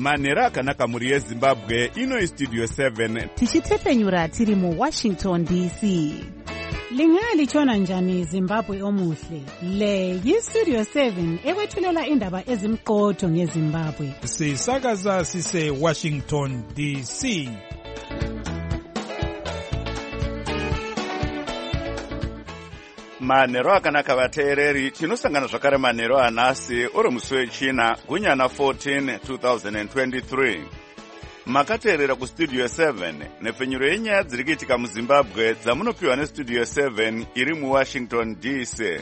manhero akanaka mhuri yezimbabwe. Ino Studio 7 tichitetenyura tiri muWashington DC. Lingalitshona njani Zimbabwe omuhle? Le yiStudio 7 ekwethulela indaba ezimqotho ngeZimbabwe. Sisakaza sise Washington DC. manhero akanaka vateereri. Tinosangana zvakare manhero anhasi uri musi wechina gunyana 14 2023. Makateerera kuStudio 7 nepfenyuro yenyaya dziri kuitika muZimbabwe dzamunopiwa neStudio 7 iri muWashington DC.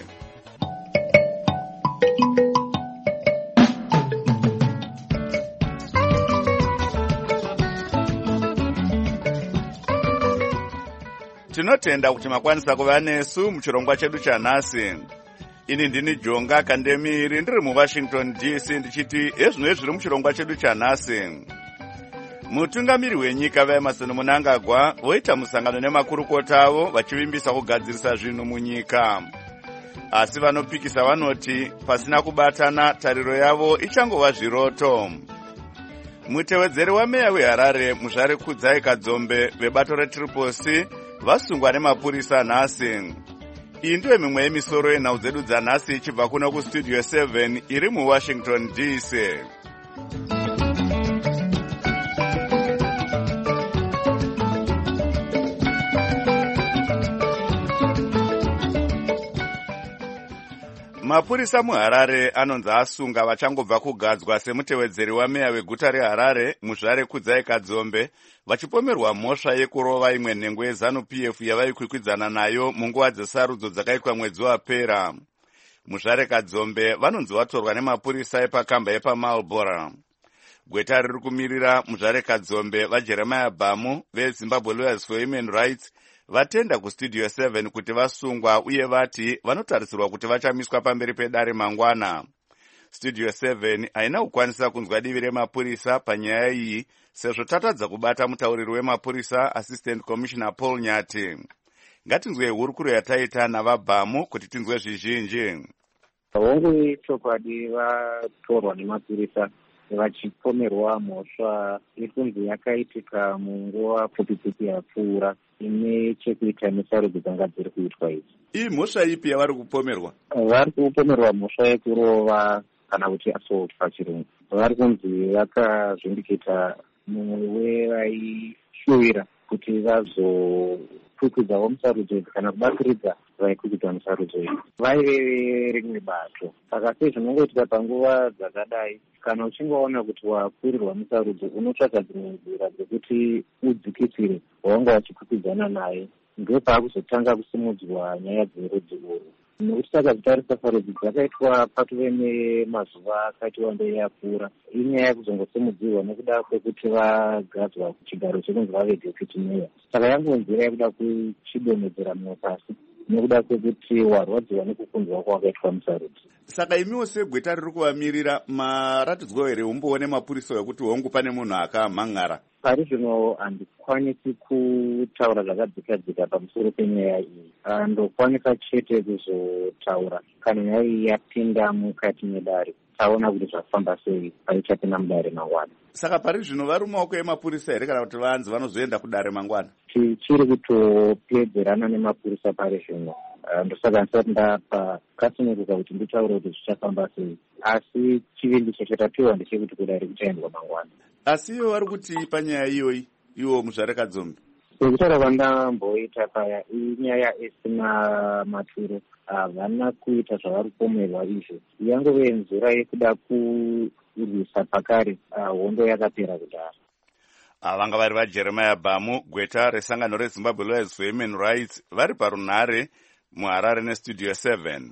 Tinotenda kuti makwanisa kuva nesu muchirongwa chedu chanhasi. Ini ndini Jonga Kandemiri ndiri muWashington DC ndichiti ezvino zviri muchirongwa chedu chanhasi. Mutungamiri wenyika vaEmerson Mnangagwa voita musangano nemakurukota avo vachivimbisa kugadzirisa zvinhu munyika. Asi vanopikisa vanoti pasina kubatana tariro yavo ichangova zviroto. Mutevedzeri wameya weHarare Muzvare Kudzai Kadzombe vebato reTriple C vasungwa nemapurisa nhasi. Iyi ndiyo mimwe yemisoro yenhau dzedu dzanhasi ichibva kuno kuStudio 7 iri muWashington DC. Mapurisa muHarare anonzi asunga vachangobva kugadzwa semutevedzeri wameya weguta reHarare Muzvare Kudzai Kadzombe vachipomerwa mhosva yekurova imwe nhengo yeZANU-PF yavaikwikwidzana nayo munguva dzesarudzo dzakaitwa mwedzi wapera. Muzvare Kadzombe vanonzi vatorwa nemapurisa epakamba yepaMarlborough. Gweta riri kumirira Muzvare Kadzombe vaJeremiah Bamu veZimbabwe Lawyers for Human Rights vatenda kuStudio 7 kuti vasungwa uye vati vanotarisirwa kuti vachamiswa pamberi pedare mangwana. Studio 7 haina kukwanisa kunzwa divi remapurisa panyaya iyi sezvo tatadza kubata mutauriri wemapurisa Assistant Commissioner Paul Nyati. Ngatinzwe hurukuro yataita navaBhamu kuti tinzwe zvizhinji. Hongu chokwadi vatorwa nemapurisa vachipomerwa mhosva yekunzi yakaitika munguva pfupi yapfuura ine chekuita nesarudzo dzanga dziri kuitwa idzi. Iyi mhosva ipi yavari kupomerwa? Vari kupomerwa mhosva yekurova kana kuti assault pachirungu. Vari kunzi vakazvindikita mumwe wevaishuvira kuti vazokwikwidzavo musarudzo idzi kana kubatsiridza vaikwikwidza musarudzo idzi. Vaive rimwe bato. Saka sezvinongoitika panguva dzakadai, kana uchingoona kuti wakurirwa musarudzo unotsvaga dzimwe nzira dzekuti udzikisire wanga wachikwikwidzana naye. Ndopakuzotanga kusimudzwa nyaya dzerudzi urwu. Nokuti saka zitarisa sarudzo dzakaitwa patove nemazuva akati wandei yapfuura. Inyaya yekuzongosimudzirwa nekuda kwekuti vagadzwa kuchigaro chekunzi vave deputy mayor. Saka yangonzira yekuda kuchidonhedzera mumwe pasi nekuda kwekuti warwadziwa nekukunzwa kwakaitwa musarudzo. Saka imiwo segweta riri kuvamirira maratidzwa here umboone mapurisa wekuti hongu pane munhu akamhang'ara? Pari zvino handikwanisi kutaura zvakadzika pamusoro penyaya iyi. Ndokwanisa chete kuzotaura kana nyaya iyi yapinda mukati medare. Taona kuti zvafamba sei paichapinda mudare mangwana. Saka pari zvino vari mumaoko emapurisa here kana kuti vanzi vanozoenda kudare mangwana? Tichiri kutopedzerana nemapurisa pari zvino. Ndosaka ndisati ndapa kasununguka kuti nditaure kuti zvichafamba sei. Asi chivimbiso chatapihwa ndechekuti kudare kuchaendwa mangwana. Asi ivo vari kuti panyaya iyoyi iwo Muzvare Kadzombe? Sekutaura kwandamboita paya inyaya isina maturo. Havana kuita zvavari kupomerwa izvo. Yangove nzira yekuda kurwisa pakare hondo yakapera kudhara. Vanga vari vaJeremiah Bamu, gweta resangano reZimbabwe Lawyers for Human Rights, vari parunhare muHarare neStudio 7.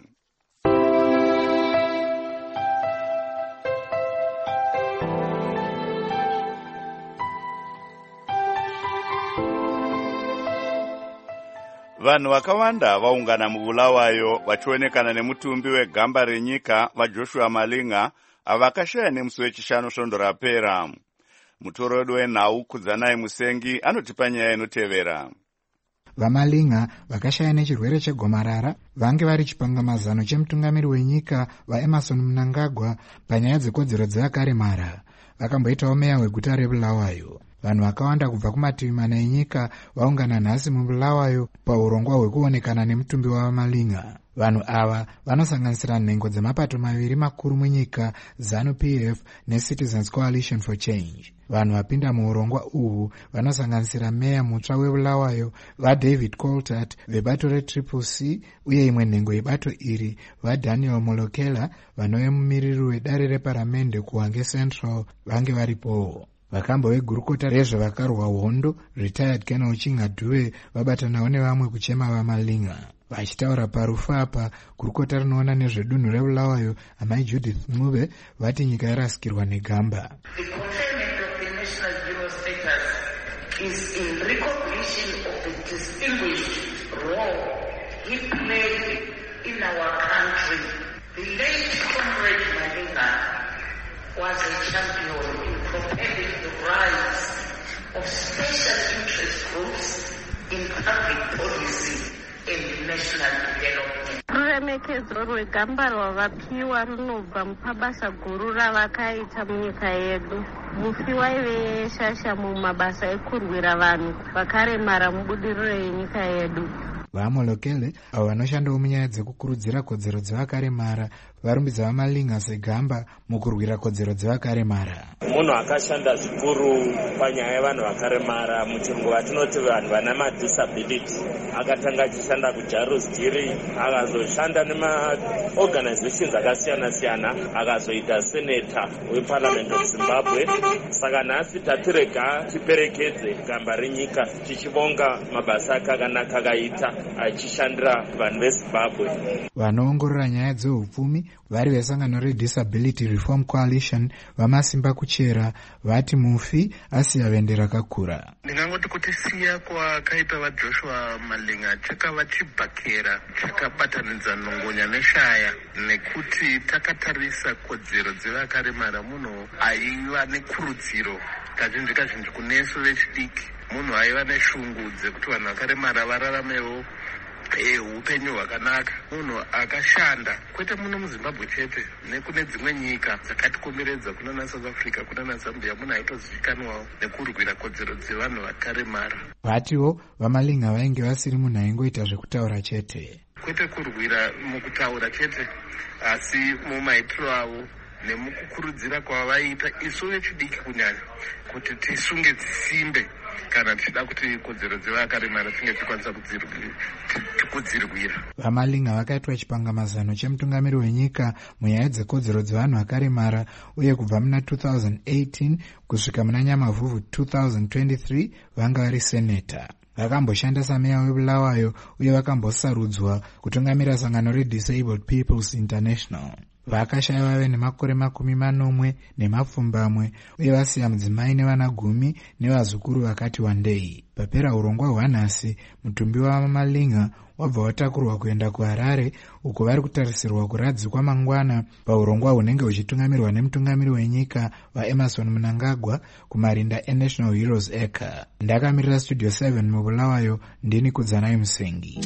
Vanhu vakawanda vaungana muBulawayo vachionekana nemutumbi wegamba renyika vaJoshua Malinga avakashaya nemusi wechishanu svondo rapera. Mutoro wedu wenhau Kudzanai Musengi anotipa nyaya inotevera. VaMalinga vakashaya nechirwere chegomarara vange vari chipangamazano chemutungamiri wenyika vaEmerson Mnangagwa panyaya dzekodzero dzeakaremara. vakamboitawo meya weguta rebulawayo. Vanhu vakawanda kubva kumativi mana enyika vaungana nhasi mubulawayo paurongwa hwekuonekana nemutumbi wavamalinga. Vanhu ava vanosanganisira nhengo dzemapato maviri makuru munyika, ZANU-PF neCitizens Coalition for Change. Vanhu vapinda muurongwa uhwu vanosanganisira meya mutsva webulawayo vaDavid Coltart vebato reCCC uye imwe nhengo yebato iri vaDaniel Molokela vanove mumiriri wedare reparamende kuHwange Central vange varipowo. Vakamba vegurukota rezvevakarwa hondo retired Colonel Chingadhuwe vabatanawo nevamwe kuchema vamalinga. Vachitaura parufu apa, gurukota rinoona nezvedunhu rebulawayo amai Judith Ncube vati nyika yarasikirwa negamba. The conferment of the National Bureau status is in recognition of the distinguished role he played in our country. The late Comrade Malinga was a champion in propelling the rise of special interest groups in public policy and national development. Ruremekedzo rwegamba rwavapiwa runobva mupabasa guru ravakaita munyika yedu. Mufi waive shasha mumabasa ekurwira vanhu vakaremara mubudiriro yenyika yedu. VaMolokele avo vanoshandawo munyaya dzekukurudzira kodzero dzevakaremara varumbidza vamalinga segamba mukurwira kodzero dzevakaremara. Munhu akashanda zvikuru panyaya yevanhu vakaremara muchirungu vatinoti vanhu vana madisability. Akatanga achishanda kuJarus Jiri, akazoshanda nemaorganizations akasiyana siyana, akazoita senator weparliament of Zimbabwe. Saka nhasi tatirega tiperekedze gamba renyika tichivonga mabasa akanaka akaita achishandira vanhu veZimbabwe. Vanoongorora nyaya dzeupfumi vari vesangano reDisability Reform Coalition vamasimba kuchera vati mufi asiya vende rakakura. Ndingangoti kuti siya kwakaita vaJoshua Malinga chakava chibhakera chakabatanidza nhongonya neshaya, nekuti takatarisa kodzero dzevakaremara munhu aiva nekurudziro kazhinji kazhinji kunesu vechidiki. Munhu aiva neshungu dzekuti vanhu vakaremara vararamewo upenyu hwakanaka. Munhu akashanda kwete muno muZimbabwe chete nekune dzimwe nyika dzakatikomberedza kunana South Africa kunana Zambia, munhu aitozivikanwawo nekurwira kodzero dzevanhu vakaremara. Vatiwo vamalinga vainge vasiri munhu aingoita zvekutaura chete, kwete kurwira mukutaura chete asi mumaitiro avo nemukukurudzira kwavaiita isu vechidiki kunyanya kuti tisunge dzisimbe kana tichida kuti kodzero dzevakaremara tinge tikwanisa kudzirwira. Vamalinga vakaitwa chipangamazano chemutungamiri wenyika munyaya dzekodzero dzevanhu vakaremara uye kubva muna 2018 kusvika muna Nyamavhuvhu 2023 vanga vari seneta. Vakamboshanda sameya webulawayo uye vakambosarudzwa kutungamira sangano reDisabled Peoples International. Vakashaya vave nemakore 40 nemapfumbamwe uye vasiya mudzimai nevana 10 nevazukuru vakati wandei. Papera urongwa hwanhasi, mutumbi wavamalinga wabva watakurwa kuenda kuHarare uko vari kutarisirwa kuradzikwa mangwana paurongwa hunenge huchitungamirwa nemutungamiri wenyika vaEmerson Mnangagwa kumarinda eNational Heroes Acre. Ndakamirira Studio 7 mubulawayo, ndini Kudzanai Musengi.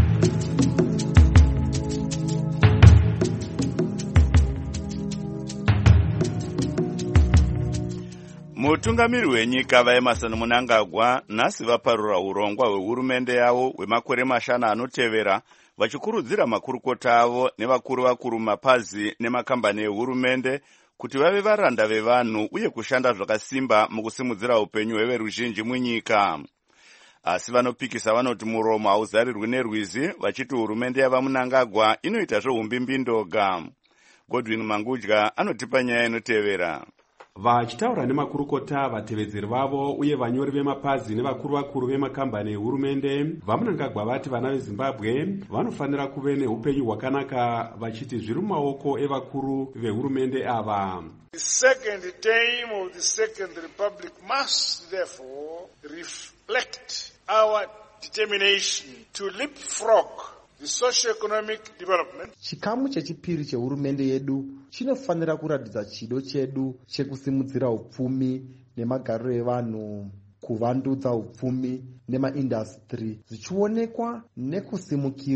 Mutungamiri wenyika vaEmerson Mnangagwa nhasi vaparura urongwa hwehurumende yavo hwemakore 5 anotevera, vachikurudzira makurukota avo nevakuru mapazi nemakambani ehurumende kuti vave varanda vevanhu uye kushanda zvakasimba mukusimudzira upenyu hweveruzhinji munyika. Asi vanopikisa vanoti muromo hauzarirwi nerwizi, vachiti hurumende yavaMnangagwa inoita zveumbimbi ndoga. Godwin Mangudya anotipa nyaya inotevera. Vachitaura nemakurukota, vatevedzeri vavo uye vanyori vemapazi nevakuru vemakambani ehurumende, vaMnangagwa vati vana veZimbabwe vanofanira kuve neupenyu hwakanaka, vachiti zviri mumaoko evakuru vehurumende ava. The second term of the Second Republic must therefore reflect our determination to leapfrog the socio-economic development. Chikamu chechipiri chehurumende yedu chinofanira kuratidza chido chedu chekusimudzira upfumi nemagariro evanhu, kuvandudza upfumi nemaindastri, zvichionekwa nekusimukira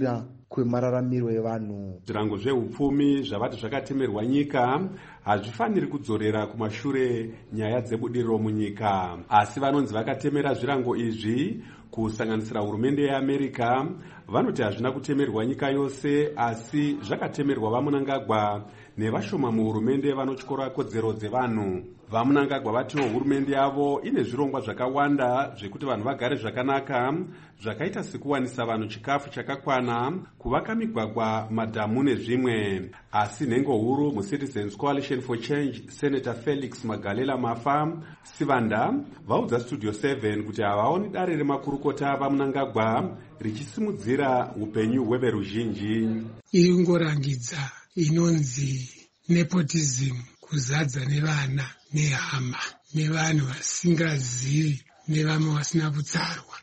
kwemararamiro evanhu. Zvirango zveupfumi zvavati zvakatemerwa nyika hazvifaniri kudzorera kumashure nyaya dzebudiriro munyika, asi vanonzi vakatemera zvirango izvi kusanganisira hurumende yeAmerica vanoti hazvina kutemerwa nyika yose, asi zvakatemerwa vamunangagwa nevashoma muhurumende vanotyora kodzero dzevanhu. Vamunangagwa vatiwo hurumende yavo ine zvirongwa zvakawanda zvekuti vanhu vagare zvakanaka, zvakaita sekuwanisa vanhu chikafu chakakwana, kuvaka migwagwa, madhamu nezvimwe. Asi nhengo huru muCitizens Coalition for Change, Senator Felix Magalela Mafa Sivanda vaudza Studio 7 kuti havaoni dare remakurukota vamunangagwa richisimudzira upenyu hweveruzhinji. Ingorangidza inonzi nepotism, kuzadza nevana nehama nevanhu vasingazivi nevamwe vasina kutsarwa.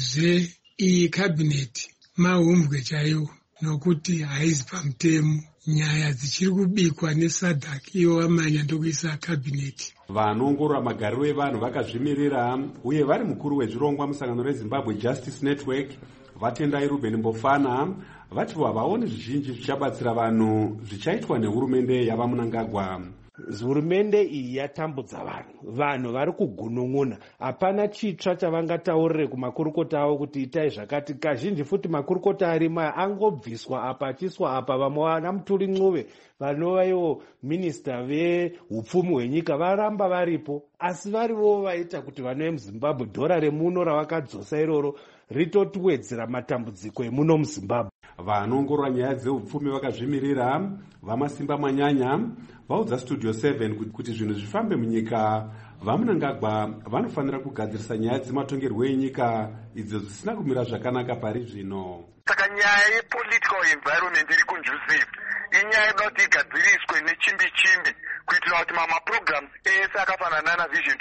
Iyi kabineti mahumbwe chaiwo, nokuti haizi pamutemo. Nyaya dzichiri kubikwa neSADC ivo vamanya ndokuisa kabineti. Vanoongorora magariro evanhu vakazvimirira uye vari mukuru wezvirongwa musangano reZimbabwe Justice Network vatendai Ruben Mbofana vati havaoni zvizhinji zvichabatsira vanhu zvichaitwa nehurumende yavamunangagwa. Hurumende iyi yatambudza vanhu vari kugunun'una. Hapana chitsva chavangataurire kumakurukota avo kuti itai zvakati. Kazhinji futi makurukota arimo angobviswa apa achiswa apa. Vamwe vana Mutuli Ncube vanova ivo minista vehupfumi hwenyika varamba varipo, asi varivo vaita kuti vanhu vemuZimbabwe dhora remuno ravakadzosa iroro ritotiwedzera matambudziko emuno muZimbabwe. Vanoongorora nyaya dzeupfumi vakazvimirira vamasimba manyanya vaudza Studio 7 kuti zvinhu zvifambe munyika vamunangagwa vanofanira kugadzirisa nyaya dzematongerwo enyika idzo zvisina kumira zvakanaka pari zvino. Saka nyaya yepolitical environment iri conducive inyaya inoda kuti igadziriswe nechimbi-chimbi kuitira kuti programs ese akafanana naVision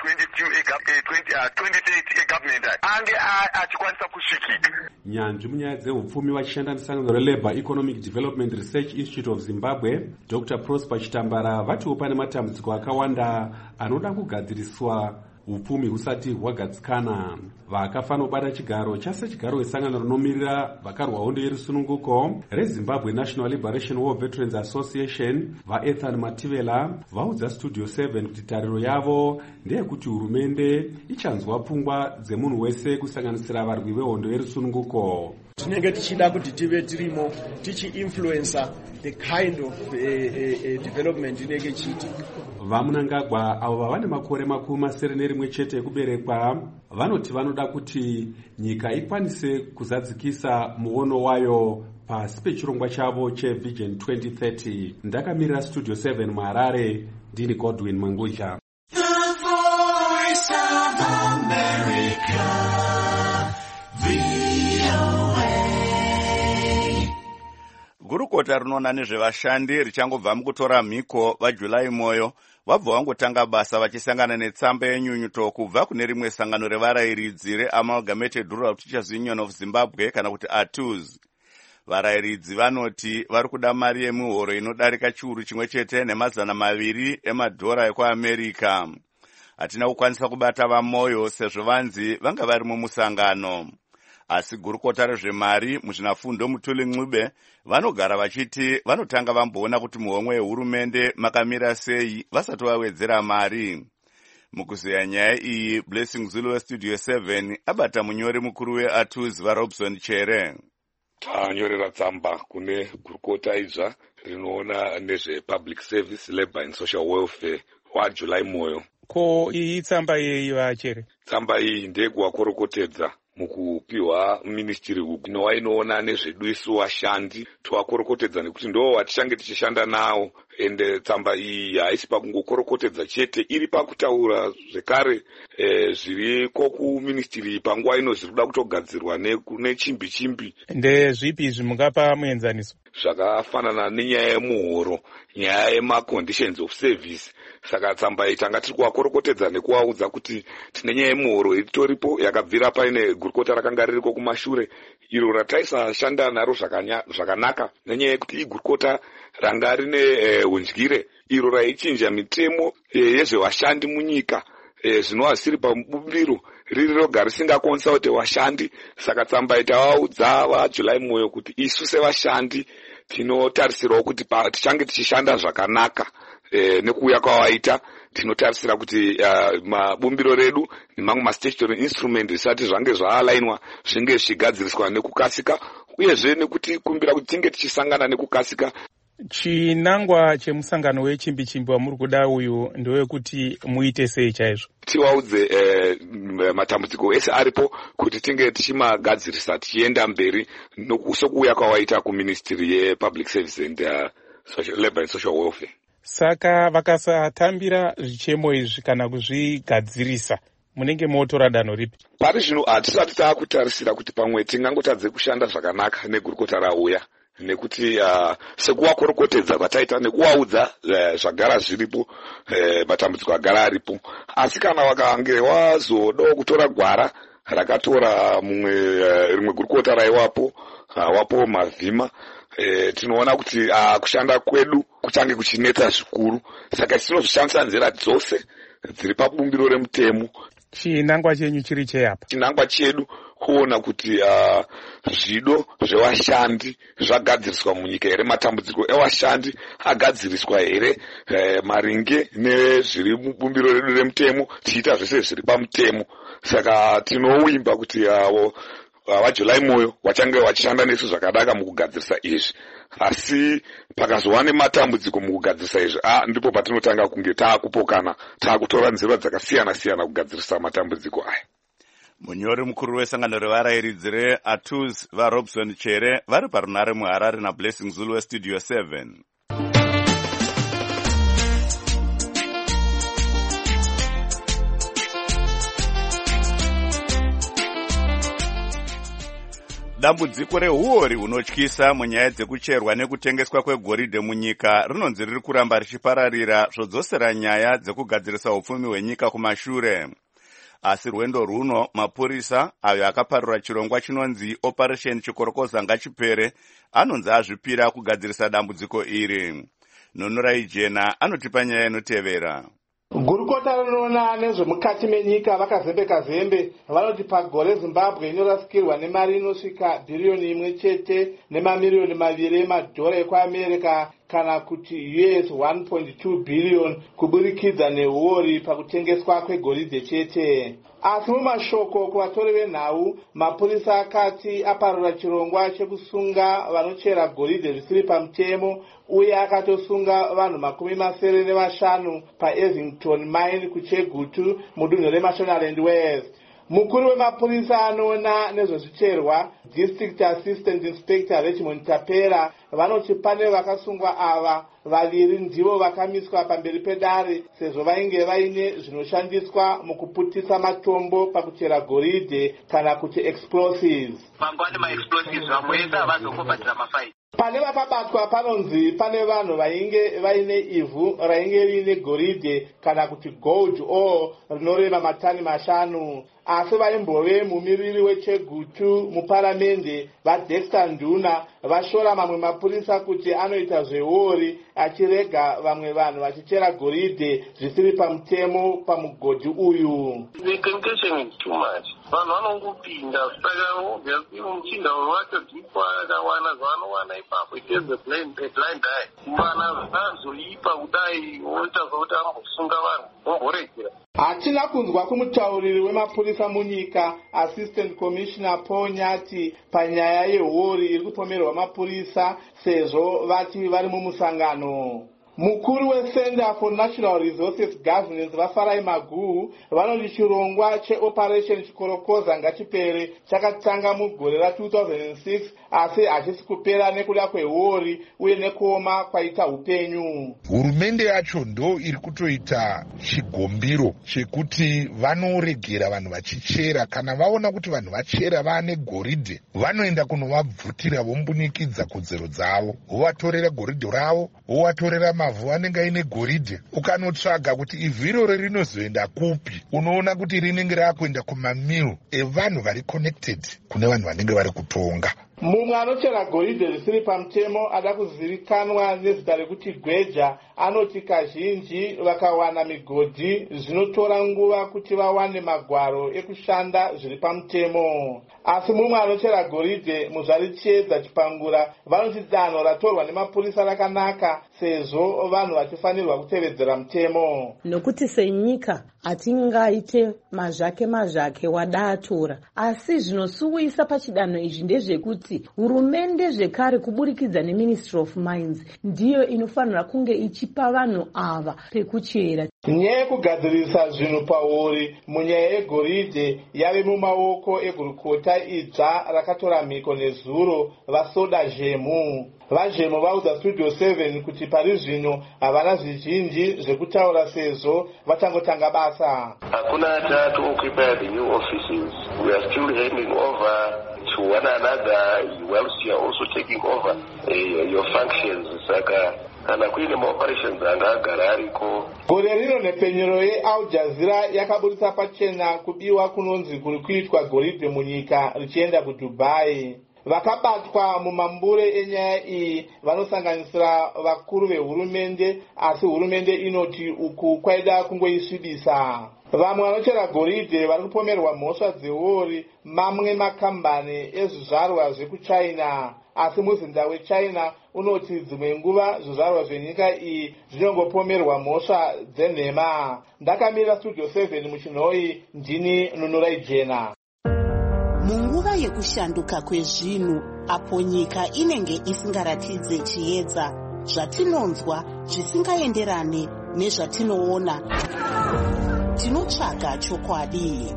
2030 egovernment ange achikwanisa kusvikika. Nyanzvi munyaya dzehupfumi vachishanda nesangano reLabour Economic Development Research Institute of Zimbabwe Dr. Prosper Chitambara vatiwo pane matambudziko akawanda anoda kugadziriswa upfumi husati hwagadzikana. Vakafanobata chigaro chasechigaro wesangano rinomirira vakarwa hondo yerusununguko reZimbabwe National Liberation War Veterans Association vaEthan Mativela vaudza Studio 7 kuti tariro yavo ndeyekuti hurumende ichanzwa pfungwa dzemunhu wese kusanganisira varwi vehondo yerusununguko. Tinenge tichida kuti tive tirimo tichi-influencer the kind of development inenge ichiitika. Vamunangagwa avo vane makore 71 chete ekuberekwa vanoti vanoda kuti nyika ikwanise kuzadzikisa muono wayo pasi pechirongwa chavo cheVision 2030. Ndakamirira Studio 7 muHarare, ndini Godwin Manguja. Gurukota rinoona nezvevashandi richangobva mukutora mhiko vaJulai Moyo vabva vangotanga basa vachisangana netsamba yenyunyuto kubva kune rimwe sangano revarayiridzi reAmalgamated Rural Teachers Union of Zimbabwe kana kuti ATUZ. Varayiridzi vanoti vari kuda mari yemuhoro inodarika chiuru chimwe chete ne$200 emadhora ekuAmerica. Hatina kukwanisa kubata vaMoyo sezvo vanzi vanga vari mumusangano. Asi gurukota rezvemari muzvinafundo Mutuli Ncube vanogara vachiti vanotanga vamboona kuti muhomwe wehurumende makamira sei vasati vawedzera mari. Mukuzeya nyaya iyi, Blessing Zulu weStudio 7 abata munyori mukuru weATUZ vaRobson Chere. Tanyorera tsamba kune gurukota idzva rinoona nezvepublic service, labor and social welfare waJulai Moyo. Ko iyi tsamba yeyi vaChere? Tsamba iyi ndeyekuvakorokotedza mukupiwa ministry inowa inoona nezveduiso vashandi tovakorokotedza nekuti ndo vatichange tichishanda nawo. Ende tsamba iyi haisi pakungokorokotedza chete, iri pakutaura zvekare zviriko kuministry panguva ino zviri kuda kutogadzirwa nechimbi-chimbi. Ndezvipi izvi mungapa muenzaniso? Zvakafanana nenyaya yemuhoro, nyaya yemaconditions of service. Saka tsamba iyi tanga tiri kuvakorokotedza nekuvaudza kuti tine nyaya yemuhoro iritoripo yakabvira paine gurukota rakanga ririko kumashure iro rataisashanda naro zvakanaka nenyaya yekuti igurukota ranga rine hundyire iro raichinja mitemo yezvevashandi munyika zvinova zvisiri pabumbiro riri roga risingakonisa kuti vashandi. Saka tsamba itavaudza vaJuly Moyo kuti isu sevashandi tinotarisirawo kuti tichange tichishanda zvakanaka nekuuya kwavaita. Tinotarisira kuti mabumbiro redu nemamwe mastatutory instrument zvisati zvange zvaalainwa zvinge zvichigadziriswa nekukasika, uyezve nekuti kumbira kuti tinge tichisangana nekukasika. Chinangwa chemusangano wechimbi-chimbi wamuri kuda uyu ndewekuti muite sei chaizvo? Tivaudze matambudziko ese aripo kuti tinge tichimagadzirisa tichienda mberi sokuuya kwawaita kuministry yepublic service and labor and social welfare. Saka vakasatambira zvichemo izvi kana kuzvigadzirisa munenge motora danho ripi? Pari zvino hatisati taakutarisira kuti pamwe tingangotadze kushanda zvakanaka negurukota rauya, nekuti sekuvakorokotedza kwataita nekuvaudza zvagara zviripo, matambudziko agara aripo. Asi kana vakange vazodawo kutora gwara rakatora rimwe gurukota raiwapo wapo Mavhima, tinoona kuti kushanda kwedu kuchange kuchinetsa zvikuru. Saka tinozvishandisa nzira dzose dziri pabumbiro remutemo. Chinangwa chenyu chiri cheyapa? Chinangwa chedu kuona kuti zvido zvevashandi zvagadziriswa munyika here, matambudziko evashandi agadziriswa here, maringe nezviri mubumbiro redu remutemo, tichiita zvese zviri pamutemo. Saka tinovimba kuti vaJuly Moyo vachange vachishanda nesu zvakanaka mukugadzirisa izvi. Asi pakazova nematambudziko mukugadzirisa izvi, ndipo patinotanga kunge taakupokana, taakutora nzira dzakasiyana-siyana kugadzirisa matambudziko aya. Munyori mukuru wesangano revarayiridzi reATUS vaRobson Chere vari parunare muHarare naBlessing Zulu weStudio 7. Dambudziko rehuori hunotyisa munyaya dzekucherwa nekutengeswa kwegoridhe munyika rinonzi riri kuramba richipararira zvodzosera nyaya dzekugadzirisa upfumi hwenyika kumashure. Asi rwendo runo mapurisa ayo akaparura chirongwa chinonzi Operation Chikorokoza ngachipere anonzi azvipira kugadzirisa dambudziko iri. Nonorai Jena anotipa nyaya inotevera. Gurukota rinoona nezvemukati menyika vakazembeka zembe vanoti pagore Zimbabwe inorasikirwa nemari inosvika bhiriyoni 1 nemamiliyoni 2 emadhora ekuAmerika kana kuti US 1.2 billion kuburikidza nehuori pakutengeswa kwegoridhe chete. Asi mumashoko kuvatori venhau, mapurisa akati aparura chirongwa chekusunga vanochera goridhe zvisiri pamutemo uye akatosunga vanhu 75 paEvington Mine kuChegutu mudunhu reMashonaland West. Mukuru wemapurisa anoona nezvezvicherwa, District Assistant Inspector Richmond Tapera, vanoti pane vakasungwa ava vaviri ndivo vakamiswa pamberi pedare sezvo vainge vaine zvinoshandiswa mukuputisa matombo pakuchera goridhe kana kuti explosives. Mangwani ma-explosives vamwesa havazokobhadhira mafaini. Pane vakabatwa panonzi pane vanhu vainge vaine ivhu rainge riine goridhe kana kuti gold ore rinorema matani 5. Asi vaimbove mumiriri weChegutu muparamende vaDexter Nduna vashora mamwe mapurisa kuti anoita zvehuori achirega vamwe vanhu vachichera goridhe zvisiri pamutemo pamugodhi uyu. The temptation is too much. Vanhu vanongopinda saka obviously muchinda wacho ndipo akawana zvanowana ipapo. It is a blind eye. Vana vazoipa kudai woita zvokuti ambosunga vanhu vomboregera. Hatina kunzwa kumutauriri wemapurisa munyika Assistant Commissioner Paul Nyati panyaya yehuori iri kupomerwa mapurisa sezvo vati vari mumusangano. Mukuru weCenter for Natural Resources Governance vaFarai Maguhu vanoti chirongwa cheOperation Chikorokoza ngachipere chakatanga mugore ra2006 asi hachisi kupera nekuda kwehuori uye nekuoma kwaita upenyu. Hurumende yacho ndo iri kutoita chigombiro chekuti vanoregera vanhu vachichera. Kana vaona kuti vanhu vachera vaane goridhe, vanoenda kunovabvutira vombunikidza kodzero dzavo, vovatorera goridhe ravo, vovatorera mavhu anenge aine goridhe. Ukanotsvaga kuti ivhu iroro rinozoenda kupi, unoona kuti rinenge raakuenda kumamil evanhu vari connected kune vanhu vanenge vari kutonga. mumwe anochera goridhe risiri pamutemo ada kuzivikanwa nezita rekuti Gweja anoti kazhinji vakawana migodhi zvinotora nguva kuti vawane magwaro ekushanda zviri pamutemo. Asi mumwe anochera goridhe muzvari Chiedza Chipangura vanoti danho ratorwa nemapurisa rakanaka sezvo vanhu vachifanirwa kutevedzera mutemo. Nokuti senyika hatingaite mazvake wadatora, asi zvinosuwisa pachidanho izvi ndezvekuti hurumende zvekare kuburikidza neMinistry of Mines ndiyo inofanira kunge ichipa vanhu ava pekuchera. Nyaya yekugadzirisa zvinhu pauri munyaya yegoridhe yave mumaoko egurukota idzva rakatora mhiko nezuro vaSoda Zhemu. VaZhemu vaudza Studio 7 kuti pari zvino havana zvizhinji zvekutaura sezvo vachangotanga basa. Hakuna to the new offices. We are still handing over to one another whilst you are also taking over your functions. Saka kana kuine maoperations anga agara ariko. Gore rino nepfenyuro yeAl Jazeera yakaburitsa pachena kubiwa kunonzi kuri kuitwa goridhe munyika richienda kuDubai. Vakabatwa mumambure enyaya iyi vanosanganisira vakuru vehurumende, asi hurumende inoti uku kwaida kungoisvibisa. Vamwe vanochera goridhe vari kupomerwa mhosva dzewori mamwe makambani ezvizvarwa zvekuChina, asi muzinda weChina unoti dzimwe nguva zvizvarwa zvenyika iyi zvinongopomerwa mhosva dzenhema. Ndakamira Studio 7 muchinhoi, ndini Nunurai Jena. Munguva yekushanduka kwezvinhu apo nyika inenge isingaratidze chiedza, zvatinonzwa zvisingaenderane nezvatinoona, tinotsvaga chokwadi.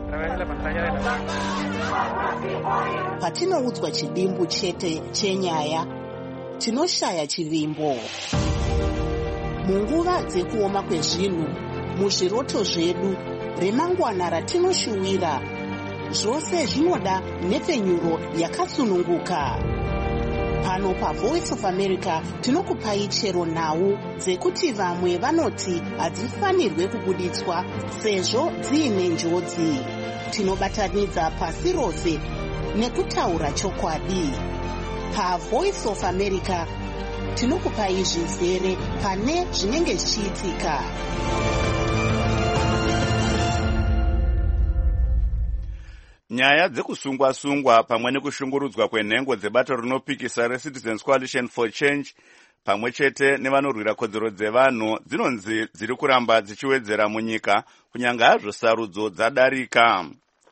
Patinoudzwa chidimbu chete chenyaya, tinoshaya chivimbo. Munguva dzekuoma kwezvinhu, muzviroto zvedu, remangwana ratinoshuwira, zvose zvinoda nepfenyuro yakasununguka. Pano paVoice of America tinokupai chero nhau dzekuti vamwe vanoti hadzifanirwe kubuditswa sezvo dziine njodzi. Tinobatanidza pasi rose nekutaura chokwadi. PaVoice of America tinokupai zvizere pane zvinenge zvichiitika. Nyaya dzekusungwa-sungwa pamwe nekushungurudzwa kwenhengo dzebato rinopikisa reCitizens Coalition for Change pamwe chete nevanorwira kodzero dzevanhu dzinonzi dziri kuramba dzichiwedzera munyika kunyanga hazvo sarudzo dzadarika.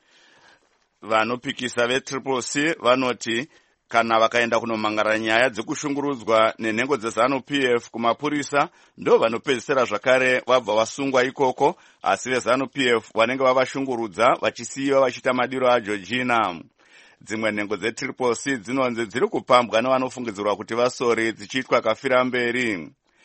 Vanopikisa veCCC vanoti kana vakaenda kunomangara nyaya dzekushungurudzwa nenhengo dzeZANU-PF kumapurisa ndo vanopedzisira zvakare vabva vasungwa ikoko, asi veZANU-PF vanenge vavashungurudza vachisiyiwa vachiita madiro aGeorgina. Dzimwe nhengo dzeCCC dzinonzi dziri kupambwa nevanofungidzirwa kuti vasori dzichiitwa kafira mberi,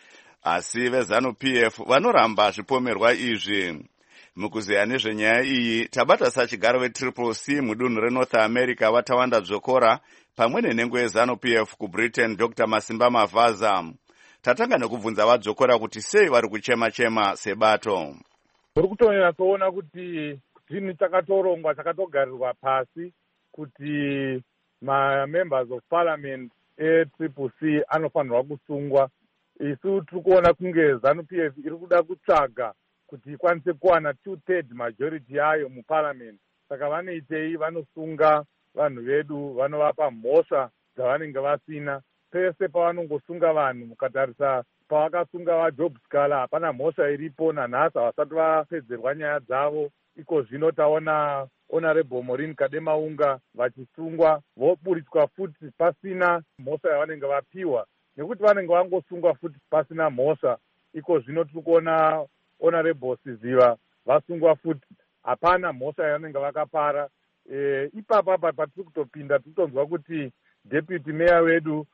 asi veZANU-PF vanoramba zvipomerwa izvi. Mukuzeya nezvenyaya iyi tabata sachigaro veCCC mudunhu reNorth America vatawanda dzokora pamwe nenhengo yeZANU-PF kuBritain Dr. Masimba Mavaza. Tatanga nekubvunza vadzokora kuti sei vari kuchema-chema sebato. Uri kutonyatsoona kuti chinhu chakatorongwa chakatogarirwa pasi kuti ma-members of parliament eCCC anofanirwa kusungwa. Isu tiri kuona kunge ZANU-PF iri kuda kutsvaga kuti ikwanise kuwana 2/3 majority yayo muparliament. Saka vanoitei, vanosunga vanhu vedu, vanovapa mhosva dzavanenge vasina. Pese pavanongosunga vanhu, mukatarisa pavakasunga vaJob Scala hapana mhosva iripo, nanhasi havasati vapedzerwa nyaya dzavo. Iko zvino taona Honorable Maureen Kademaunga vachisungwa voburitswa futi pasina mhosva yavanenge vapiwa, nekuti vanenge vangosungwa futi pasina mhosva. Iko zvino tiri kuona Honorable Siziva vasungwa futi hapana mhosva yavanenge vakapara. Ipapa patiri kutopinda titonzwa kuti deputy mayor wedu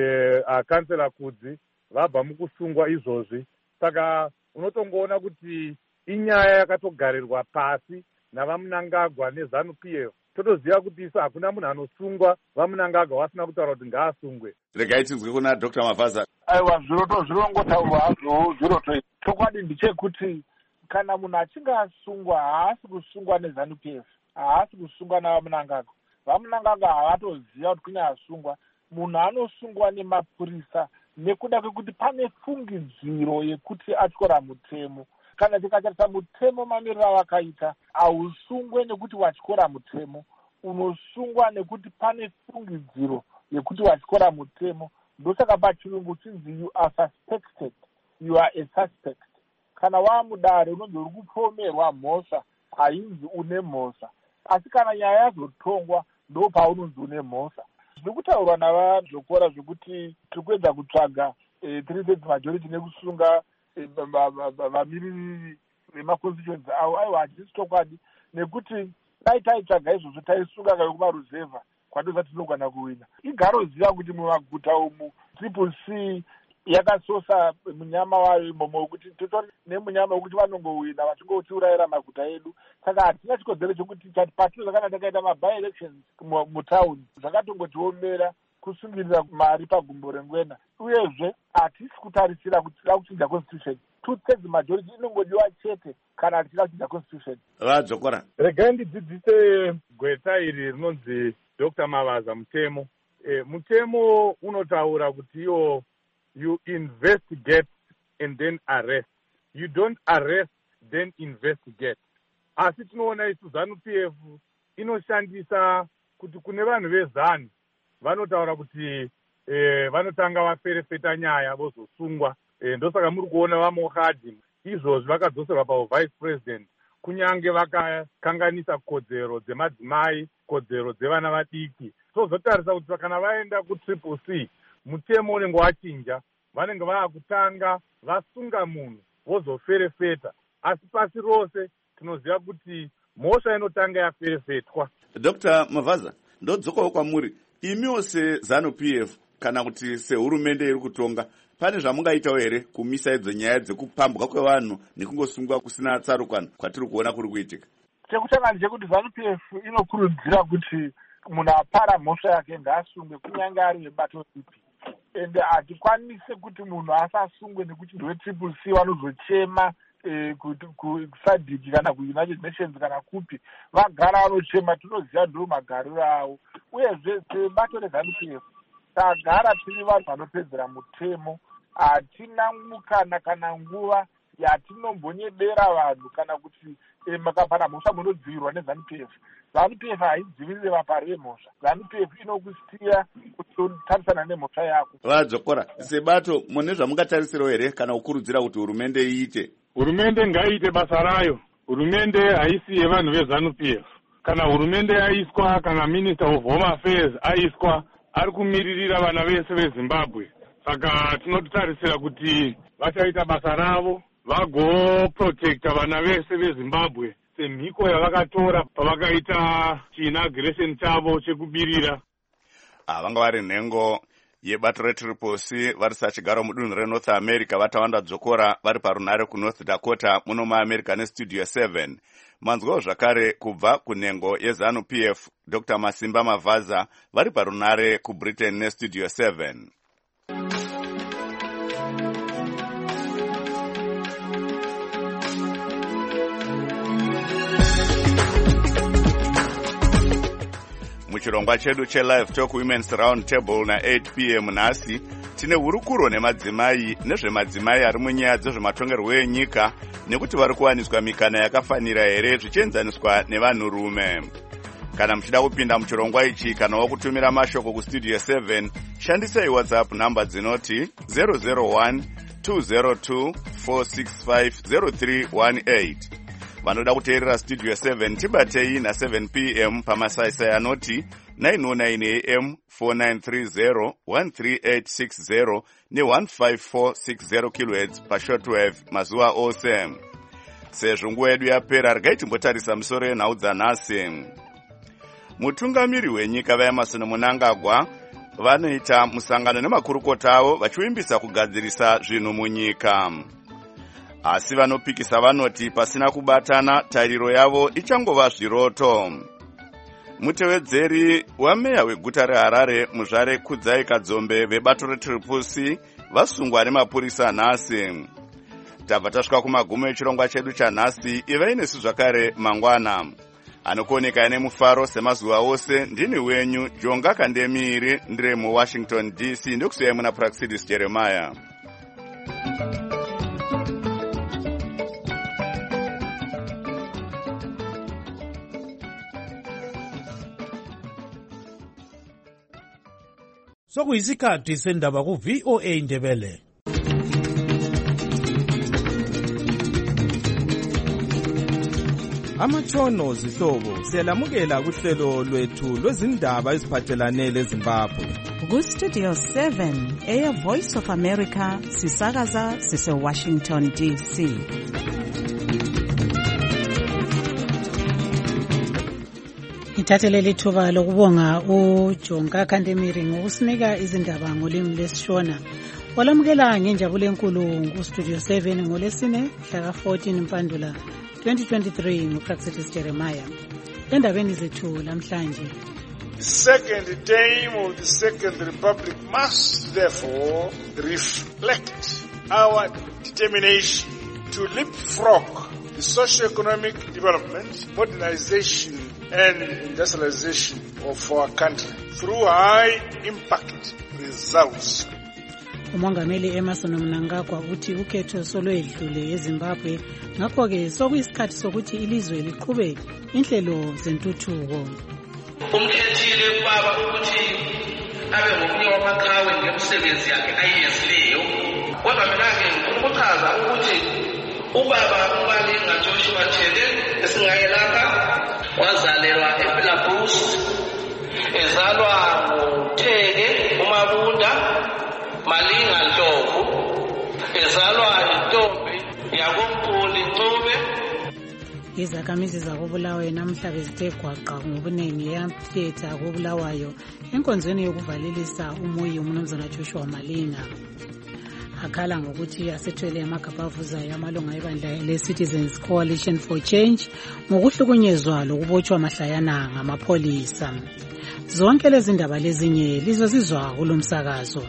kansela Kudzi vabva mukusungwa izvozvi. Saka unotongoona kuti inyaya yakatogarirwa pasi navaMnangagwa neZANU-PF. Totoziva kuti isa hakuna munhu anosungwa vaMnangagwa vasina kutaura kuti ngaasungwe. Regai tinzwe kuna Dr. Mavaza. Aiwa, zviroto zvirongotaurwa hazvo. Zviroto chokwadi ndechekuti kana munhu achinge asungwa haasi kusungwa neZANU-PF, haasi kusungwa navaMnangagwa. vamunanganga havatoziva kuti kune asungwa. Munhu anosungwa nemapurisa nekuda kwekuti pane fungidziro yekuti atyora mutemo. Kana tikatarisa mutemo mamiriro avakaita, hausungwe nekuti watyora mutemo, unosungwa nekuti pane fungidziro yekuti watyora mutemo. Ndosaka pachirungu chinzi you are suspected, you are a suspect. Kana wamudare unonzi uri kupomerwa mhosva, hainzi une mhosva. Asi kana nyaya yazotongwa ndo paunonzi une mhosva. Zviri kutaurwa navazvokora zvekuti tiri kuedza kutsvaga 3/3 majority nekusunga vamiriri vemaconstituency avo. Aiwa, handisi chokwadi, nekuti dai taitsvaga izvozvo taisunga kayo kumaruzevha kwatoza tinogona kuwina. Igaroziva kuti mumaguta umu triple C yakasosa munyama wayo imomo wekuti titori nemunyama wekuti vanongowina vachingotiurayira maguta edu. Saka hatina chikodzero chokuti patinoza kana takaita maby-elections mutaundi zvakatongotiomera kusungirira mari pagumbo rengwena. Uyezve hatisi kutarisira kuti tida kuchinja constitution. 2/3 majority inongodiwa chete kana tichida kuchinja constitution. Vadzokora, regai ndidzidzise gweta iri rinonzi Dr. Mavaza mutemo. Mutemo unotaura kuti iwo you investigate and then arrest. You don't arrest then investigate. Asi tinoona isu ZANU-PF inoshandisa kuti kune vanhu vezani vanotaura kuti vanotanga vaferefeta nyaya vozosungwa. Ndosaka muri kuona vaMokhadi izvozvi vakadzoserwa pavice president, kunyange vakakanganisa kodzero dzemadzimai, kodzero dzevana vadiki. Tozotarisa kuti kana vaenda kutriple C, mutemo unenge wachinja, vanenge vaakutanga vasunga munhu vozoferefeta. Asi pasi rose tinoziva kuti mhosva inotanga yaferefetwa. Dr. Mavaza, ndodzokawo kwamuri. Imiwo seZANU-PF kana kuti sehurumende iri kutonga, pane zvamungaitawo here kumisa idzo nyaya dzekupambwa kwevanhu nekungosungwa kusina tsarukano kwatiri kuona kuri kuitika? Chekutanga ndechekuti ZANU-PF inokurudzira kuti munhu apara mhosva yake ngaasungwe kunyange ari webato ripi. Ende hatikwanise kuti munhu asasungwe nekuti ndewe triple C vanozochema kusadhiki kana kuUnited Nations kana kupi. Vagara vanochema, tinoziva ndo magariro avo. Uyezve sebato reZANU-PF tagara tiri vanhu vanopedzera mutemo. Hatina mukana kana nguva yatinombonyedera vanhu kana kuti makapana mhosva munodzivirwa neZANU-PF. ZANU-PF haidzivirire vapari vemhosva. ZANU-PF inokusiya kutotarisana nemhosva yako. Vadzokora, sebato mune zvamungatarisirawo here kana kukurudzira kuti hurumende iite? Hurumende ngaiite basa rayo. Hurumende haisi yevanhu veZANU-PF. Kana hurumende yaiswa, kana Minister of Home Affairs aiswa, ari kumiririra vana vese veZimbabwe. Saka tinotarisira kuti vachaita basa ravo, vagoprotecta vana vese veZimbabwe semhiko yavakatora pavakaita chiinauguration chavo chekubirira. Vanga vari nhengo yebato retriple C vari sachigaro mudunhu reNorth America vatawanda dzokora vari parunare kuNorth Dakota muno muAmerica nestudio 7. Manzwawo zvakare kubva kunhengo yeZANU-PF Dr. Masimba Mavaza vari parunare kuBritain nestudio 7. Muchirongwa chedu cheLive Talk Women's Round Table na8 p.m. nhasi tine hurukuro nemadzimai nezvemadzimai ari munyaya dzezvematongerwo enyika nekuti vari kuwaniswa mikana yakafanira here zvichienzaniswa nevanhurume. Kana muchida kupinda muchirongwa ichi kana wakutumira mashoko kustudio 7, shandisai WhatsApp namba dzinoti 001 202 465 0318. Vanoda kuteerera studio 7 tibatei na7 p.m. pamasaisai anoti 909 am 4930 13860 ne15460 kHz pashortwave mazuva ose. Sezvo nguva yedu yapera, regai timbotarisa musoro yenhau dzanhasi. Mutungamiri wenyika vaEmmerson Mnangagwa vanoita musangano nemakurukota avo vachivimbisa kugadzirisa zvinhu munyika. Asi vanopikisa vanoti pasina kubatana tariro yavo ichangova zviroto. Mutevedzeri wameya weguta reHarare Muzvare Kudzai Kadzombe vebato retriple C vasungwa nemapurisa nhasi. Tabva tasvika kumagumo echirongwa chedu chanhasi. Ivai nesu zvakare mangwana. anokuoneka nemufaro semazuva ose. Ndini wenyu Jonga Kandemiri, ndiri muWashington DC. Ndokusiyai muna Praxidis Jeremiah. Sokuyisikhathi sendaba ku VOA Ndebele. Amatshono zihlobo siyalamukela kuhlelo lwethu lwezindaba eziphathelane leZimbabwe. Ku Studio 7 Air Voice of America sisakaza sise Washington DC. Ngithathele lithuba lokubonga uJonga Kandemiri ngokusinika izindaba ngolimi lesishona. Walamukela ngenjabulo enkulu ku Studio 7 ngolesine mhla ka-14 Mpandula 2023 nguPraxidis Jeremiah. Endabeni zethu namhlanje. The second term of the Second Republic must therefore reflect our determination to leapfrog the socio-economic development, modernization and industrialization of our country through high-impact results. Umongameli Emmerson Mnangagwa uthi ukhetho solwedlule eZimbabwe ngakho-ke sokuyisikhathi sokuthi ilizwe liqhube inhlelo zentuthuko. Umkhethile ubaba ukuthi abe ngomunye wamaqhawe ngemisebenzi yakhe ayenzileyo. Kodwa mina-ke ukuchaza ukuthi ubaba uMalinga Joshua Tshele esingayelapha wazalelwa ePhilabhus, ezalwa nguTheke uMabunda Malinga Ndlovu, ezalwa intombi yakoMpuli Ncube. Izakhamizi zakoBulawayo namhla bezithe gwaqa ngobuningi eyamphetha koBulawayo enkonzweni yokuvalelisa umuyi uMnumzana Joshua Malinga. Akhala ngokuthi asethwele amagabha avuzayo amalunga ebandla le-Citizens Coalition for Change ngokuhlukunyezwa lokubotshwa mahlayana ngamapholisa. Zonke lezi ndaba lezinye lizozizwa kulo msakazo.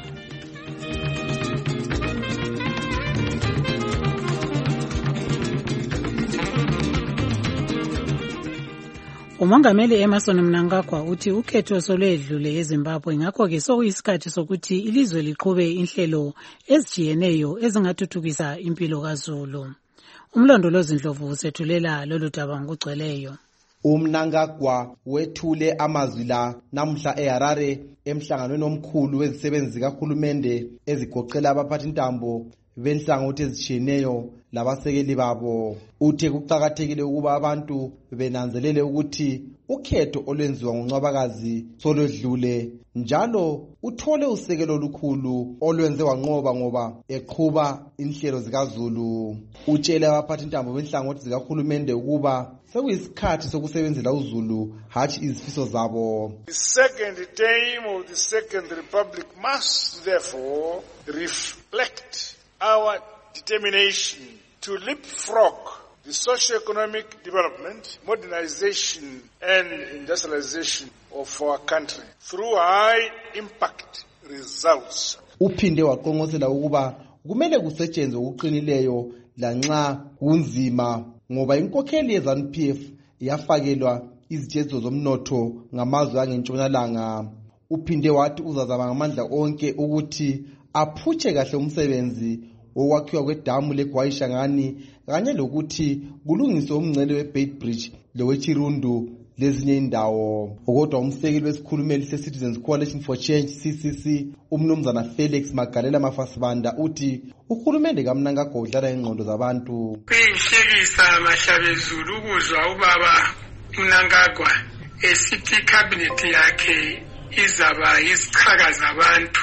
Umongameli Emmerson Mnangagwa uthi ukhetho solwedlule eZimbabwe ngakho-ke sokuyisikhathi sokuthi ilizwe liqhube inhlelo ezijiyeneyo ezingathuthukisa impilo kaZulu. Umlondolozi Ndlovu usethulela lolu daba ngokugcweleyo. UMnangagwa wethule amazwi la namhla eHarare emhlanganweni omkhulu wezisebenzi zikahulumende ezigoqela abaphathintambo benhlangothi ezitshiyeneyo labasekeli babo. Uthe kuqakathekile ukuba abantu benanzelele ukuthi ukhetho olwenziwa nguNcwabakazi solwedlule njalo uthole usekelo olukhulu olwenze wanqoba ngoba eqhuba inhlelo zikaZulu. Utshele abaphathintambo benhlangothi zikahulumende ukuba sekuyisikhathi sokusebenzela uZulu hatshi izifiso zabo. The second term of the Second Republic must therefore reflect our determination to leapfrog the socio-economic development, modernization and industrialization of our country through high-impact results. Uphinde waqongosela ukuba kumele kusetshenzwe okuqinileyo lanxa kunzima ngoba inkokheli yeZANU-PF yafakelwa izitshezo zomnotho ngamazwe angentshonalanga. Uphinde wathi uzazama ngamandla onke ukuthi aphutshe kahle umsebenzi wokwakhiwa kwedamu leGwayishangani kanye lokuthi kulungiswe umngcele weBeitbridge loweChirundu lezinye indawo. Kodwa umsekeli wesikhulumeli se-Citizens Coalition for Change CCC uMnumzana Felix Magalela Mafasibanda uthi uhulumende kaMnangagwa udlala ingqondo zabantu. Kuyinhlekisa mahlabezulu ukuzwa ubaba Mnangagwa esithi cabinet yakhe izaba izichaka zabantu,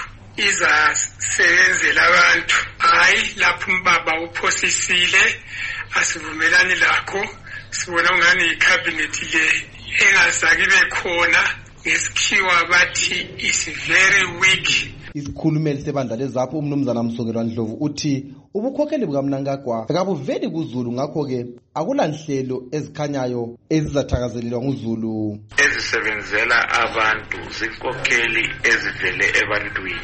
izasebenzela abantu. Hayi, lapho umbaba uphosisile asivumelani lakho. Sibona ungani icabinet le engazaki bekhona ngesikhiwa bathi is very weak. Isikhulumeli sebandla leZAPHU uMnumzana Msokelwa Ndlovu uthi ubukhokheli bukaMnangagwa akabuveli kuZulu ngakho-ke akulanhlelo ezikhanyayo ezizathakazelelwa nguZulu. Ezisebenzela abantu zinkokheli ezivele ebantwini,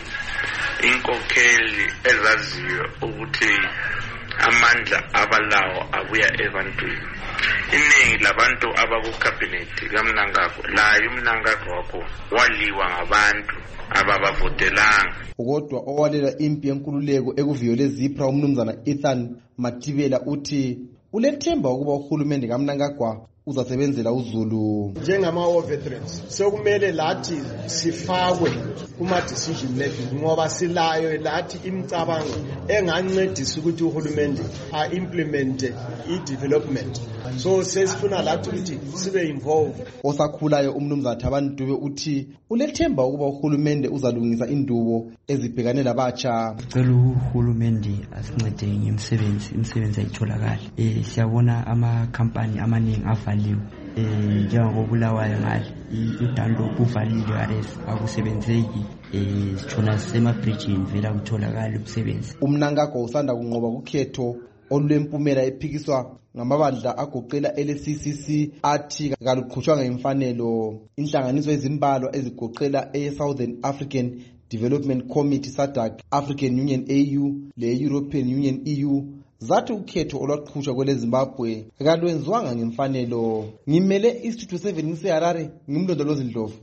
inkokheli ezaziyo ukuthi amandla abalawo abuya ebantwini. iningi labantu abakucabinet kaMnangagwa layo uMnangagwa wakho waliwa ngabantu ababavotelanga. Kodwa owalela impi yenkululeko ekuviyole zipra umnumzana Ethan Matibela uthi ulethemba ukuba uhulumende kaMnangagwa uzasebenzela uZulu. Njengama-war veterans sekumele lathi sifakwe kuma-decision making ngoba silayo lathi imicabango engancedisa ukuthi uhulumende a-implemente i-development. So sesifuna lathi ukuthi sibe involved. Osakhulayo umnumzana Thabani Dube uthi ulethemba ukuba uhulumende uzalungisa indubo ezibhekane labatsha. Cela uhulumende asincede ngemisebenzi ayitholakala. Siyabona ama-company amaningi avaliwe njengokubulawayo ngale uDanlop uvalile arrest akusebenzeki sithona semabridgini vela kutholakala umsebenzi. uMnangagwa usanda kunqoba kukhetho olwempumela ephikiswa ngamabandla agoqela LCCC athi kaluqhutshwa ngemfanelo. Inhlanganiso ezimbalwa ezigoqela e-Southern African Development Committee SADC, African Union AU le-European Union EU zathi ukhetho olwaqhutshwa kwele Zimbabwe kalwenziwanga ngemfanelo. Ngimele iStudio 7 ngiseHarare, ngimlondolozi Ndlovu.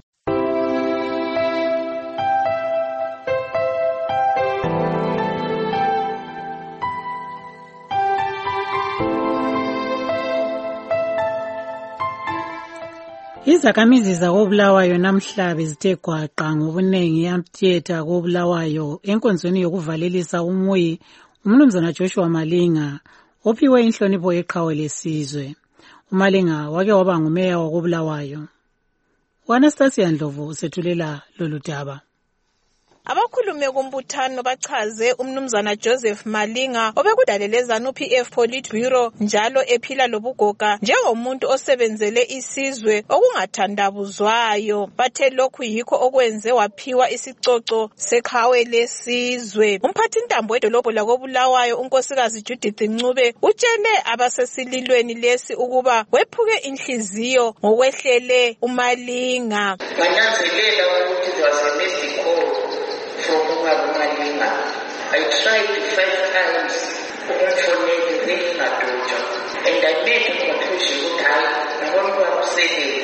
Izakhamizi zakoBulawayo namhla bezithe gwaqa ngobunengi eAmphitheatre koBulawayo enkonzweni yokuvalelisa umuyi umnumzana Joshua Malinga ophiwe inhlonipho yeqhawe lesizwe. uMalinga wake waba ngumeya wakoBulawayo. uAnastasia Ndlovu usethulela lolu daba. Abakhulume kumbuthano bachaze umnumzana Joseph Malinga obekudalele ZANU-PF Politburo njalo ephila lobugoga njengomuntu osebenzele isizwe okungathandabuzwayo. Bathe lokhu yikho okwenze waphiwa isicoco seqhawe lesizwe. Umphathintambo wedolobho lakoBulawayo unkosikazi Judith Ncube utshele abasesililweni lesi ukuba wephuke inhliziyo ngokwehlele uMalinga. Banyanzelela ukuthi there was a missed call from Malinga. I tried 5 times to ring my daughter, and I made a conclusion that I want to say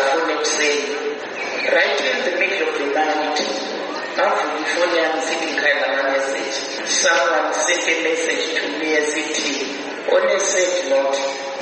right in the middle of the night, after before I'm sitting kind of a message, someone sent a message to me as it on a said note,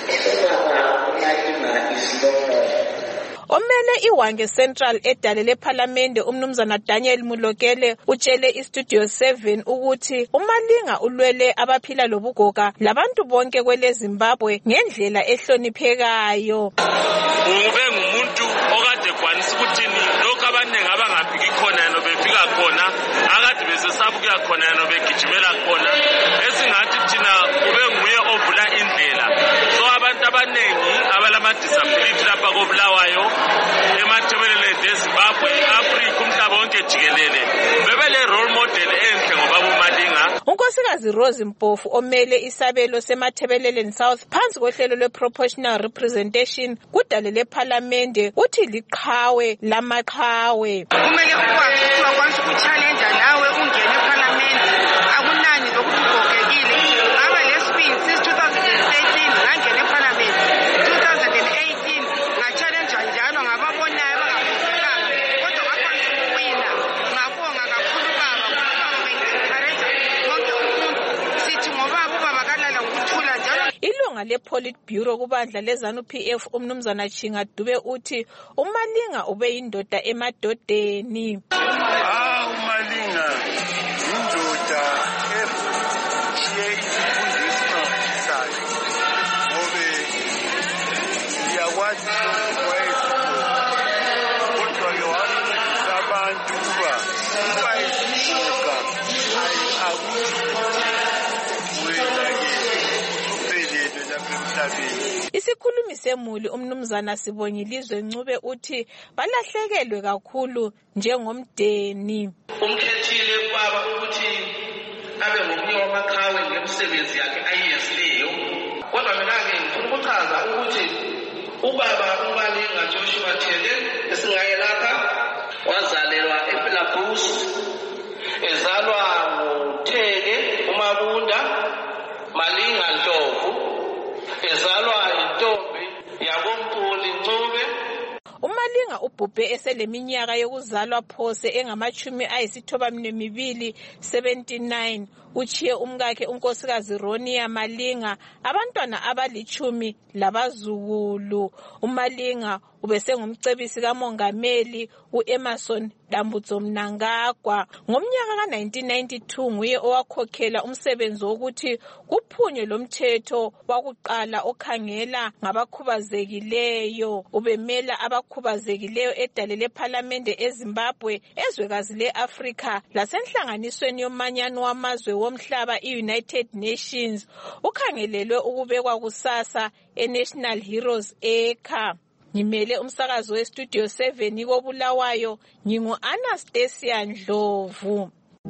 Malinga is no more. Omele iWange Central edalele eParliament umnumzana Daniel Mulokele utshele iStudio 7 ukuthi uMalinga ulwele abaphila lobugoga labantu bonke kwele Zimbabwe ngendlela ehloniphekayo. Ube ngumuntu okade kwanisa ukuthini lokho abanengi abangafiki khona yena befika khona akade besesabuka khona yena begijimela khona esingathi thina ube nguye ovula indlela. So abantu abanengi abalama disability lapha koBulawayo emathebelele eZimbabwe Africa umhlaba wonke jikelele bebele role model enhle ngoba uMalinga. Unkosikazi Rose Mpofu omele isabelo semathebelele South phansi kohlelo lweproportional representation kudalele eParliament uthi liqhawe lamaqhawe. Kumele ukwazi ukuchallenge nawe ungene eParliament akunani lokugogekile ngabe lesibili since 2013 ngangena eParliament 2018 ngachallenge njalo ngababonayo bangafukanga kodwa ngakwanisa ukuwina. Ngabonga kakhulu baba bengiencourage wonke umuntu sithi ngoba ubaba kalala ngokuthula njalo. Ilunga lePolitburo kubandla leZANU-PF umnumzana Chinga Dube uthi uMalinga ube yindoda emadodeni. uMalinga indoda eshiye isifundiswa sayo ngobe iyakwazi kodwa yowancedisa abantu kuba isisuka Isikhulumi semuli umnumzana Sibonyilizwe Ncube uthi balahlekelwe kakhulu njengomdeni. Umkhethile baba ukuthi abe ngomunye wamaqhawe ngemisebenzi yakhe ayenzileyo. Kodwa mina-ke ngifuna ukuchaza ukuthi ubaba uMalinga Joshua Thele esingaye lapha wazalelwa ePhilabhus, ezalwa nguThele uMabunda Malinga Ndlovu, ezalwa intombi ubhubhe eseleminyaka yokuzalwa phose engama-92 79. Uchiye umkakhe unkosikazi Ronia Malinga abantwana abali10 labazukulu. uMalinga ubesengumcebisi kamongameli uEmmerson Dambudzo Mnangagwa. Ngomnyaka ka-1992 nguye owakhokhela umsebenzi wokuthi kuphunywe lo mthetho wakuqala okhangela ngabakhubazekileyo. Ubemela abakhubazekileyo edale lephalamende eZimbabwe, ezwekazi le-Afrika lasenhlanganisweni yomanyano wamazwe womhlaba i-United Nations. Ukhangelelwe ukubekwa kusasa eNational Heroes Acre. Ngimele umsakazo weStudio 7 koBulawayo, ngingu-Anastasia Ndlovu.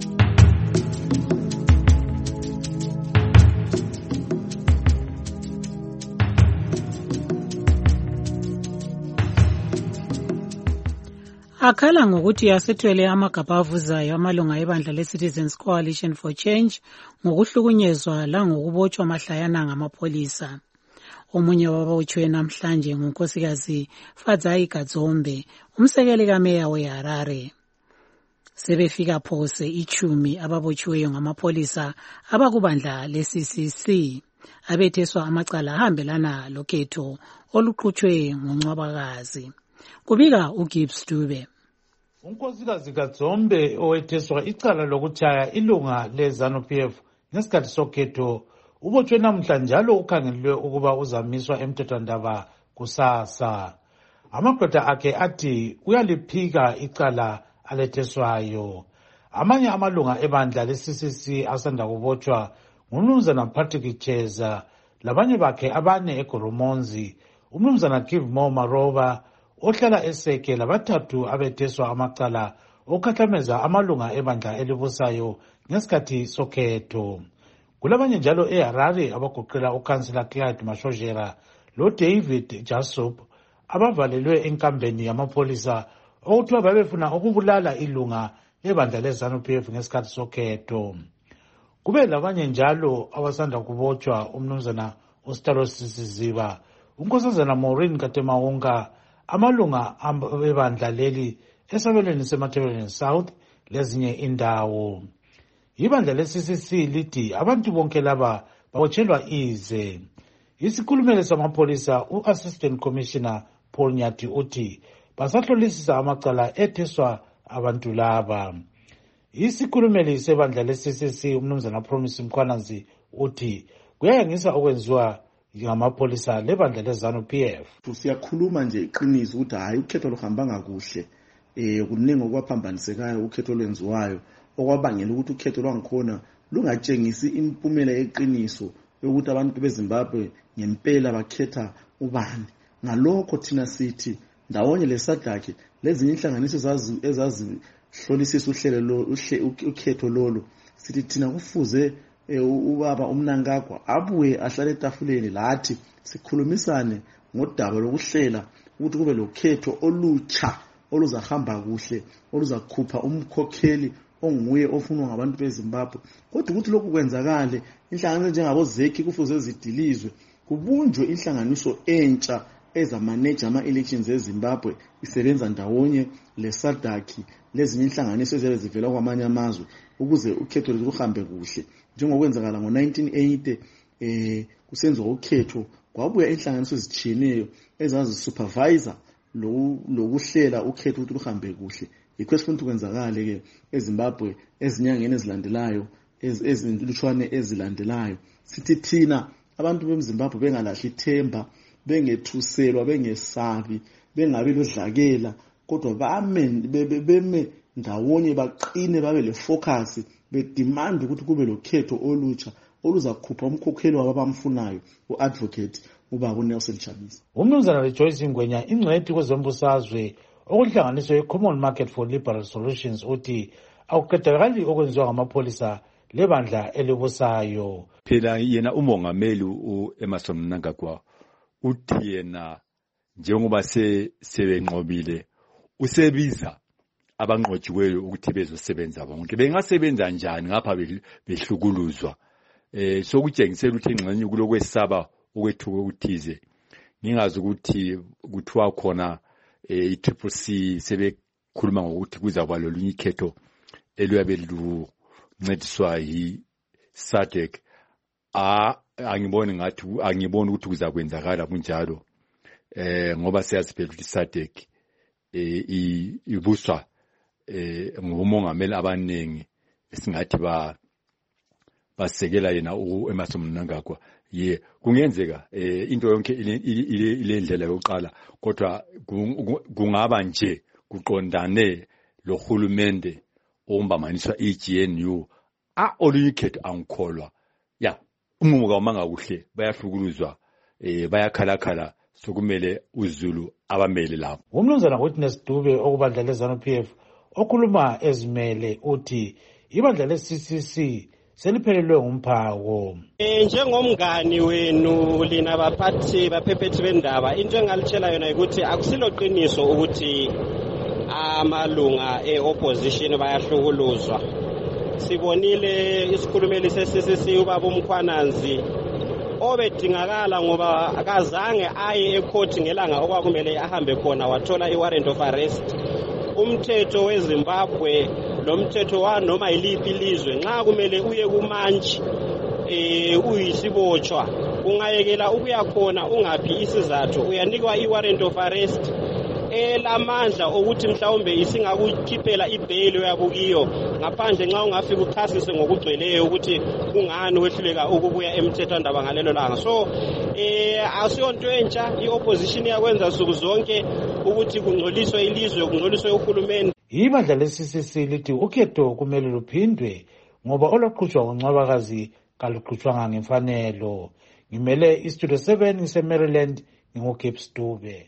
Akhala ngokuthi yasethwele amagabha avuzayo amalunga ebandla le-Citizens Coalition for Change ngokuhlukunyezwa langokubotshwa mahlayana ngamapholisa. Omunye wabotshwe namhlanje ngunkosikazi Fadzai Kadzombe, umsekeli kameya weHarare. Sebefika phose 10 ababotshiweyo ngamapholisa abakubandla le-CCC abetheswa amacala ahambelana lokhetho oluqhutshwe ngoNcwabakazi. Kubika uGibbs Dube. Unkosikazi Kadzombe owetheswa icala lokutshaya ilunga leZANU-PF ngesikhathi sokhetho ubotshwe namhla njalo ukhangelelwe ukuba uzamiswa emthethwandaba kusasa. Amagqwetha akhe athi uyaliphika icala aletheswayo. Amanye amalunga ebandla le-CCC asanda kubotshwa nguMnumzana Patrick Cheza labanye bakhe abane eGoromonzi, uMnumzana Give Maroba ohlala eSeke labathathu abetheswa amacala okukhahlameza amalunga ebandla elibusayo ngesikhathi sokhetho. Kulabanye njalo eHarare abagoqela uKhansila Clyde Mashojera loDavid Jasup abavalelwe enkambeni yamapholisa okuthiwa babefuna ukubulala ilunga lebandla leZANU-PF ngesikhathi sokhetho. Kube labanye njalo abasanda kubotshwa uMnumzana uStalo Sisiziba, uNkosazana Maureen Katemaunga, amalunga ebandla leli esabelweni seMatabeleland South lezinye indawo. Ibandla le-CCC lithi abantu bonke laba babotshelwa ize. Isikhulumeli samapholisa u-Assistant Commissioner Paul Nyati uthi basahlolisisa amacala etheswa abantu laba. Isikhulumeli sebandla le-CCC uMnumzana Promise Mkhwanazi uthi kuyayangisa okwenziwa ngamapholisa lebandla leZANU-PF. Siyakhuluma nje iqiniso ukuthi hayi ukhetho luhambanga kuhle. Kuningi okwaphambanisekayo ukhetho lwenziwayo okwabangela ukuthi ukhetho lwangikhona lungatshengisi impumela yeqiniso yokuthi abantu beZimbabwe ngempela bakhetha ubani. Ngalokho thina sithi ndawonye leSADC lezinye inhlanganiso ezazihlolisisa ukhetho lolo, sithi thina kufuze ubaba uMnangagwa abuye ahlale etafuleni lathi sikhulumisane ngodaba lokuhlela ukuthi kube lokhetho olutsha oluzahamba kuhle, oluzakhupha umkhokheli onguye ofunwa ngabantu beZimbabwe. Kodwa ukuthi lokhu kwenzakale, inhlanganiso njengabo ZECI kufuze zidilizwe, kubunjwe inhlanganiso entsha ezamanage ama-elections eZimbabwe isebenza ndawonye leSADC lezinye inhlanganiso eziyabe zivela kwamanye amazwe ukuze ukhetho luhambe kuhle. Njengokwenzakala ngo-1980 kusenziwa ukhetho, kwabuya inhlanganiso ezitshiyeneyo ezazisupervisor lokuhlela ukhetho ukuthi luhambe kuhle. Yikho esifuna ukuthi kwenzakale-ke eZimbabwe ezinyangeni ezilandelayo, ezilutshwane ezilandelayo. Sithi thina abantu beZimbabwe bengalahli ithemba, bengethuselwa, bengesabi, bengabi lodlakela, kodwa beme ndawonye baqine babe le focus bedemand ukuthi kube lokhetho olutsha oluzakhupha umkhokheli wabo abamfunayo, uadvocate ubaba uNelson Chamisa. uMnumzana Rejoice Ngwenya, ingcwethi kwezombusazwe okuhlanganiswe i-Common Market for Liberal Solutions, uthi akuqedakali okwenziwa ngamapholisa lebandla elibusayo. Phela yena umongameli uEmmerson Mnangagwa uthi yena njengoba sebenqobile usebiza abanqotshiweyo ukuthi bezosebenza bonke. Bengasebenza njani ngapha behlukuluzwa? Sokutshengisela ukuthi ingxenye kulokwesaba okwethuke ukuthize. Ngingazi ukuthi kuthiwa khona i-Triple C sebekhuluma ngokuthi kuzaba lolunye ikhetho eluyabe luncediswa yi-SADC. Angiboni ukuthi kuzakwenzakala kunjalo ngoba siyazi phela ukuthi SADC ibuswa ngomongameli abaningi esingathi basekela yena u-Emmerson Mnangagwa. Kungenzeka into yonke ile ndlela yokuqala, kodwa kungaba nje kuqondane lo hulumende ombamaniswa iGNU olunye ikhetho angikholwa. Umuka umanga kuhle bayahlukuluzwa bayakhalakhala, sokumele uZulu abamele lapho. Umnumzana Witness Dube okubandla leZANU-PF okhuluma ezimele uthi ibandla le-CCC seliphelelwe ngumphako. Njengomngani wenu lina baphepheti bendaba, into engalitshela yona ukuthi akusilo qiniso ukuthi amalunga e-opposition bayahlukuluzwa. Sibonile isikhulumeli se-CCC ubaba uMkhwananzi obedingakala ngoba akazange aye ecourt ngelanga okwakumele ahambe khona wathola i-warrant of arrest. Umthetho weZimbabwe lo mthetho wanoma yiliphi ilizwe nxa kumele uye kumantshi uyisibotshwa ungayekela ukuya khona ungaphi isizathu, uyanikwa i-warrant of arrest elamandla ukuthi mhlawumbe isingakukhiphela ibail yabukiyo ngaphandle nxa ungafika uchasise ngokugcweleyo ukuthi kungani wehluleka ukubuya emthethwandaba ngalelo langa. So asiyonto entsha i-opposition yakwenza nsuku zonke ukuthi kungcoliswe ilizwe, kungcoliswe uhulumeni. Ibandla le-CCC lithi ukhetho kumele luphindwe ngoba olwaqhutshwa ngoNcwabakazi kaluqhutshwanga ngemfanelo. Ngimele iStudio 7 ngise-Maryland, nginguGibbs Dube.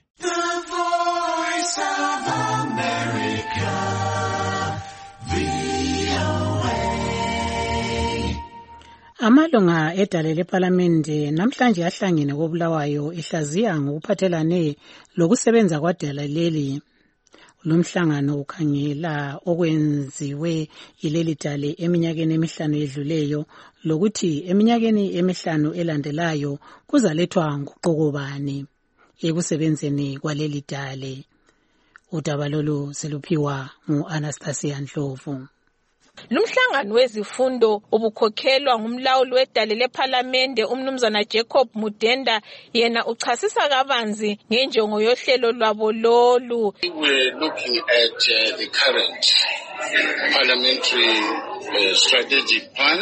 Amalunga edale lePhalamende namhlanje ahlangene koBulawayo ihlaziya ngokuphathelane lokusebenza kwadala leli. Lumhlangano ukhangela okwenziwe yileli dale eminyakeni emihlanu edluleyo lokuthi eminyakeni emihlanu elandelayo kuzalethwa nguquko bani ekusebenzeni kwaleli dale. Udaba lolu seluphiwa ngu-Anastasia Ndlovu. Lumhlangano wezifundo ubukhokhelwa ngumlawuli wedale lePhalamende umnumzana Jacob Mudenda, yena uchasisa kabanzi ngenjongo yohlelo lwabo lolu. We're looking at the current parliamentary strategic plan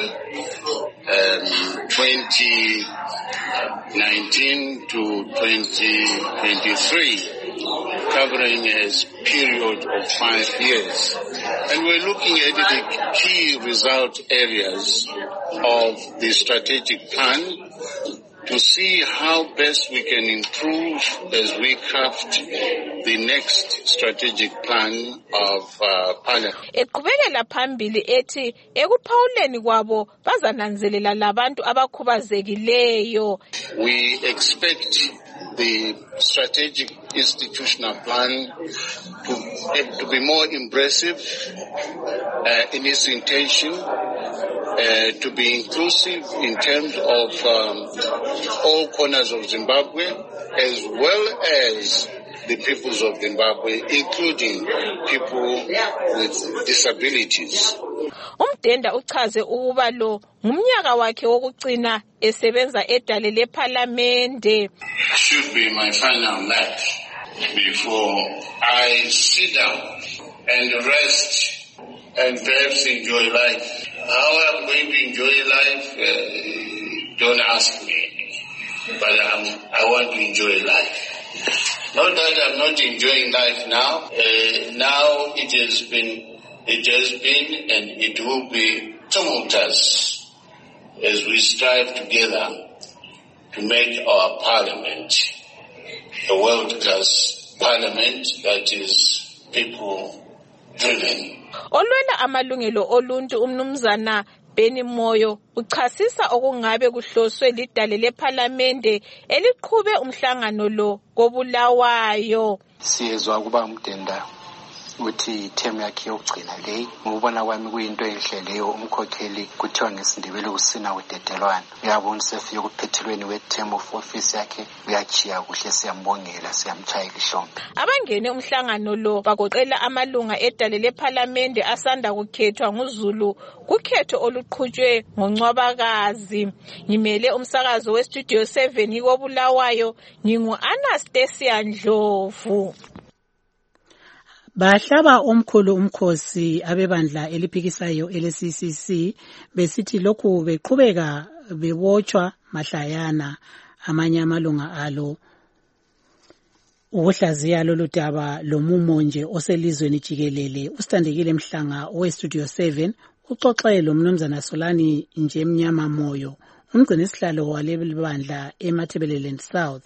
2019 to 2023, covering a period of 5 years. And we're looking at the key result areas of the strategic plan to see how best we can improve as we craft the next strategic plan of Parliament. Eqhubekela phambili ethi ekuphawuleni kwabo bazananzelela labantu abakhubazekileyo. We expect the strategic institutional plan to be more impressive in its intention, to be inclusive in terms of all corners of Zimbabwe, as well as the peoples of Zimbabwe, including people with disabilities. Umdenda uchaze ukuba lo ngumnyaka wakhe wokucina esebenza edale lePhalamende. Should be my final lap before I sit down and rest and perhaps enjoy life. How I'm going to enjoy life, don't ask me, but I want to enjoy life. Not that I'm not enjoying life now. Now it has been and it will be tumultuous as we strive together to make our parliament a world-class parliament that is people-driven. Olwela amalungelo oluntu umnumzana Beni Moyo uchasisa okungabe kuhloswe lidale lePhalamende eliqhube umhlangano lo koBulawayo. Siyezwa kuba Mdenda ukuthi term yakhe yokugcina le ngokubona kwami kuyinto enhle leyo umkhokheli kuthiwa ngesindebele usina udedelwana uyabona sefike ukuphethelweni we-term of office yakhe uyachiya kuhle siyambongela siyamchayela ihlombe. Abangene umhlangano lo bagoqela amalunga edale lephalamende asanda kukhethwa nguZulu kukhetho oluqhutshwe ngoNcwabakazi. Ngimele umsakazo weStudio 7 ikobulawayo ngingu-Anastasia Ndlovu. Bahlaba omkhulu umkhosi abebandla eliphikisayo ele-CCC besithi lokhu beqhubeka bebotshwa mahlayana amanye amalunga alo ukuhlaziya lolu daba lomumo nje oselizweni jikelele. Usithandekile Mhlanga weStudio 7 uxoxe lo mnumzana Solani nje mnyama moyo umgcini sihlalo waleli bandla eMatabeleland South.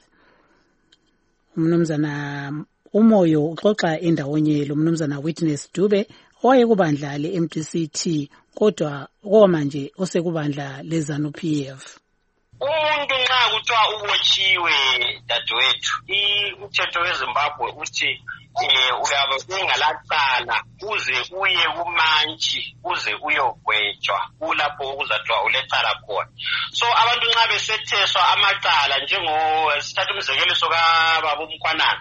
Umnumzana umoyo uxoxa endawonye lo mnumzana Witness Dube owayekubandla le-MDCT kodwa manje osekubandla leZANU-PF. Umuntu nxa kuthiwa ubotshiwe dadewethu umthetho weZimbabwe uthi uyabe ungalacala uze uye kumantshi uze uyogwetshwa kulapho okuzathiwa ulecala khona. So abantu nxa besetheswa amacala sithatha umzekeliso kababa uMkhwanana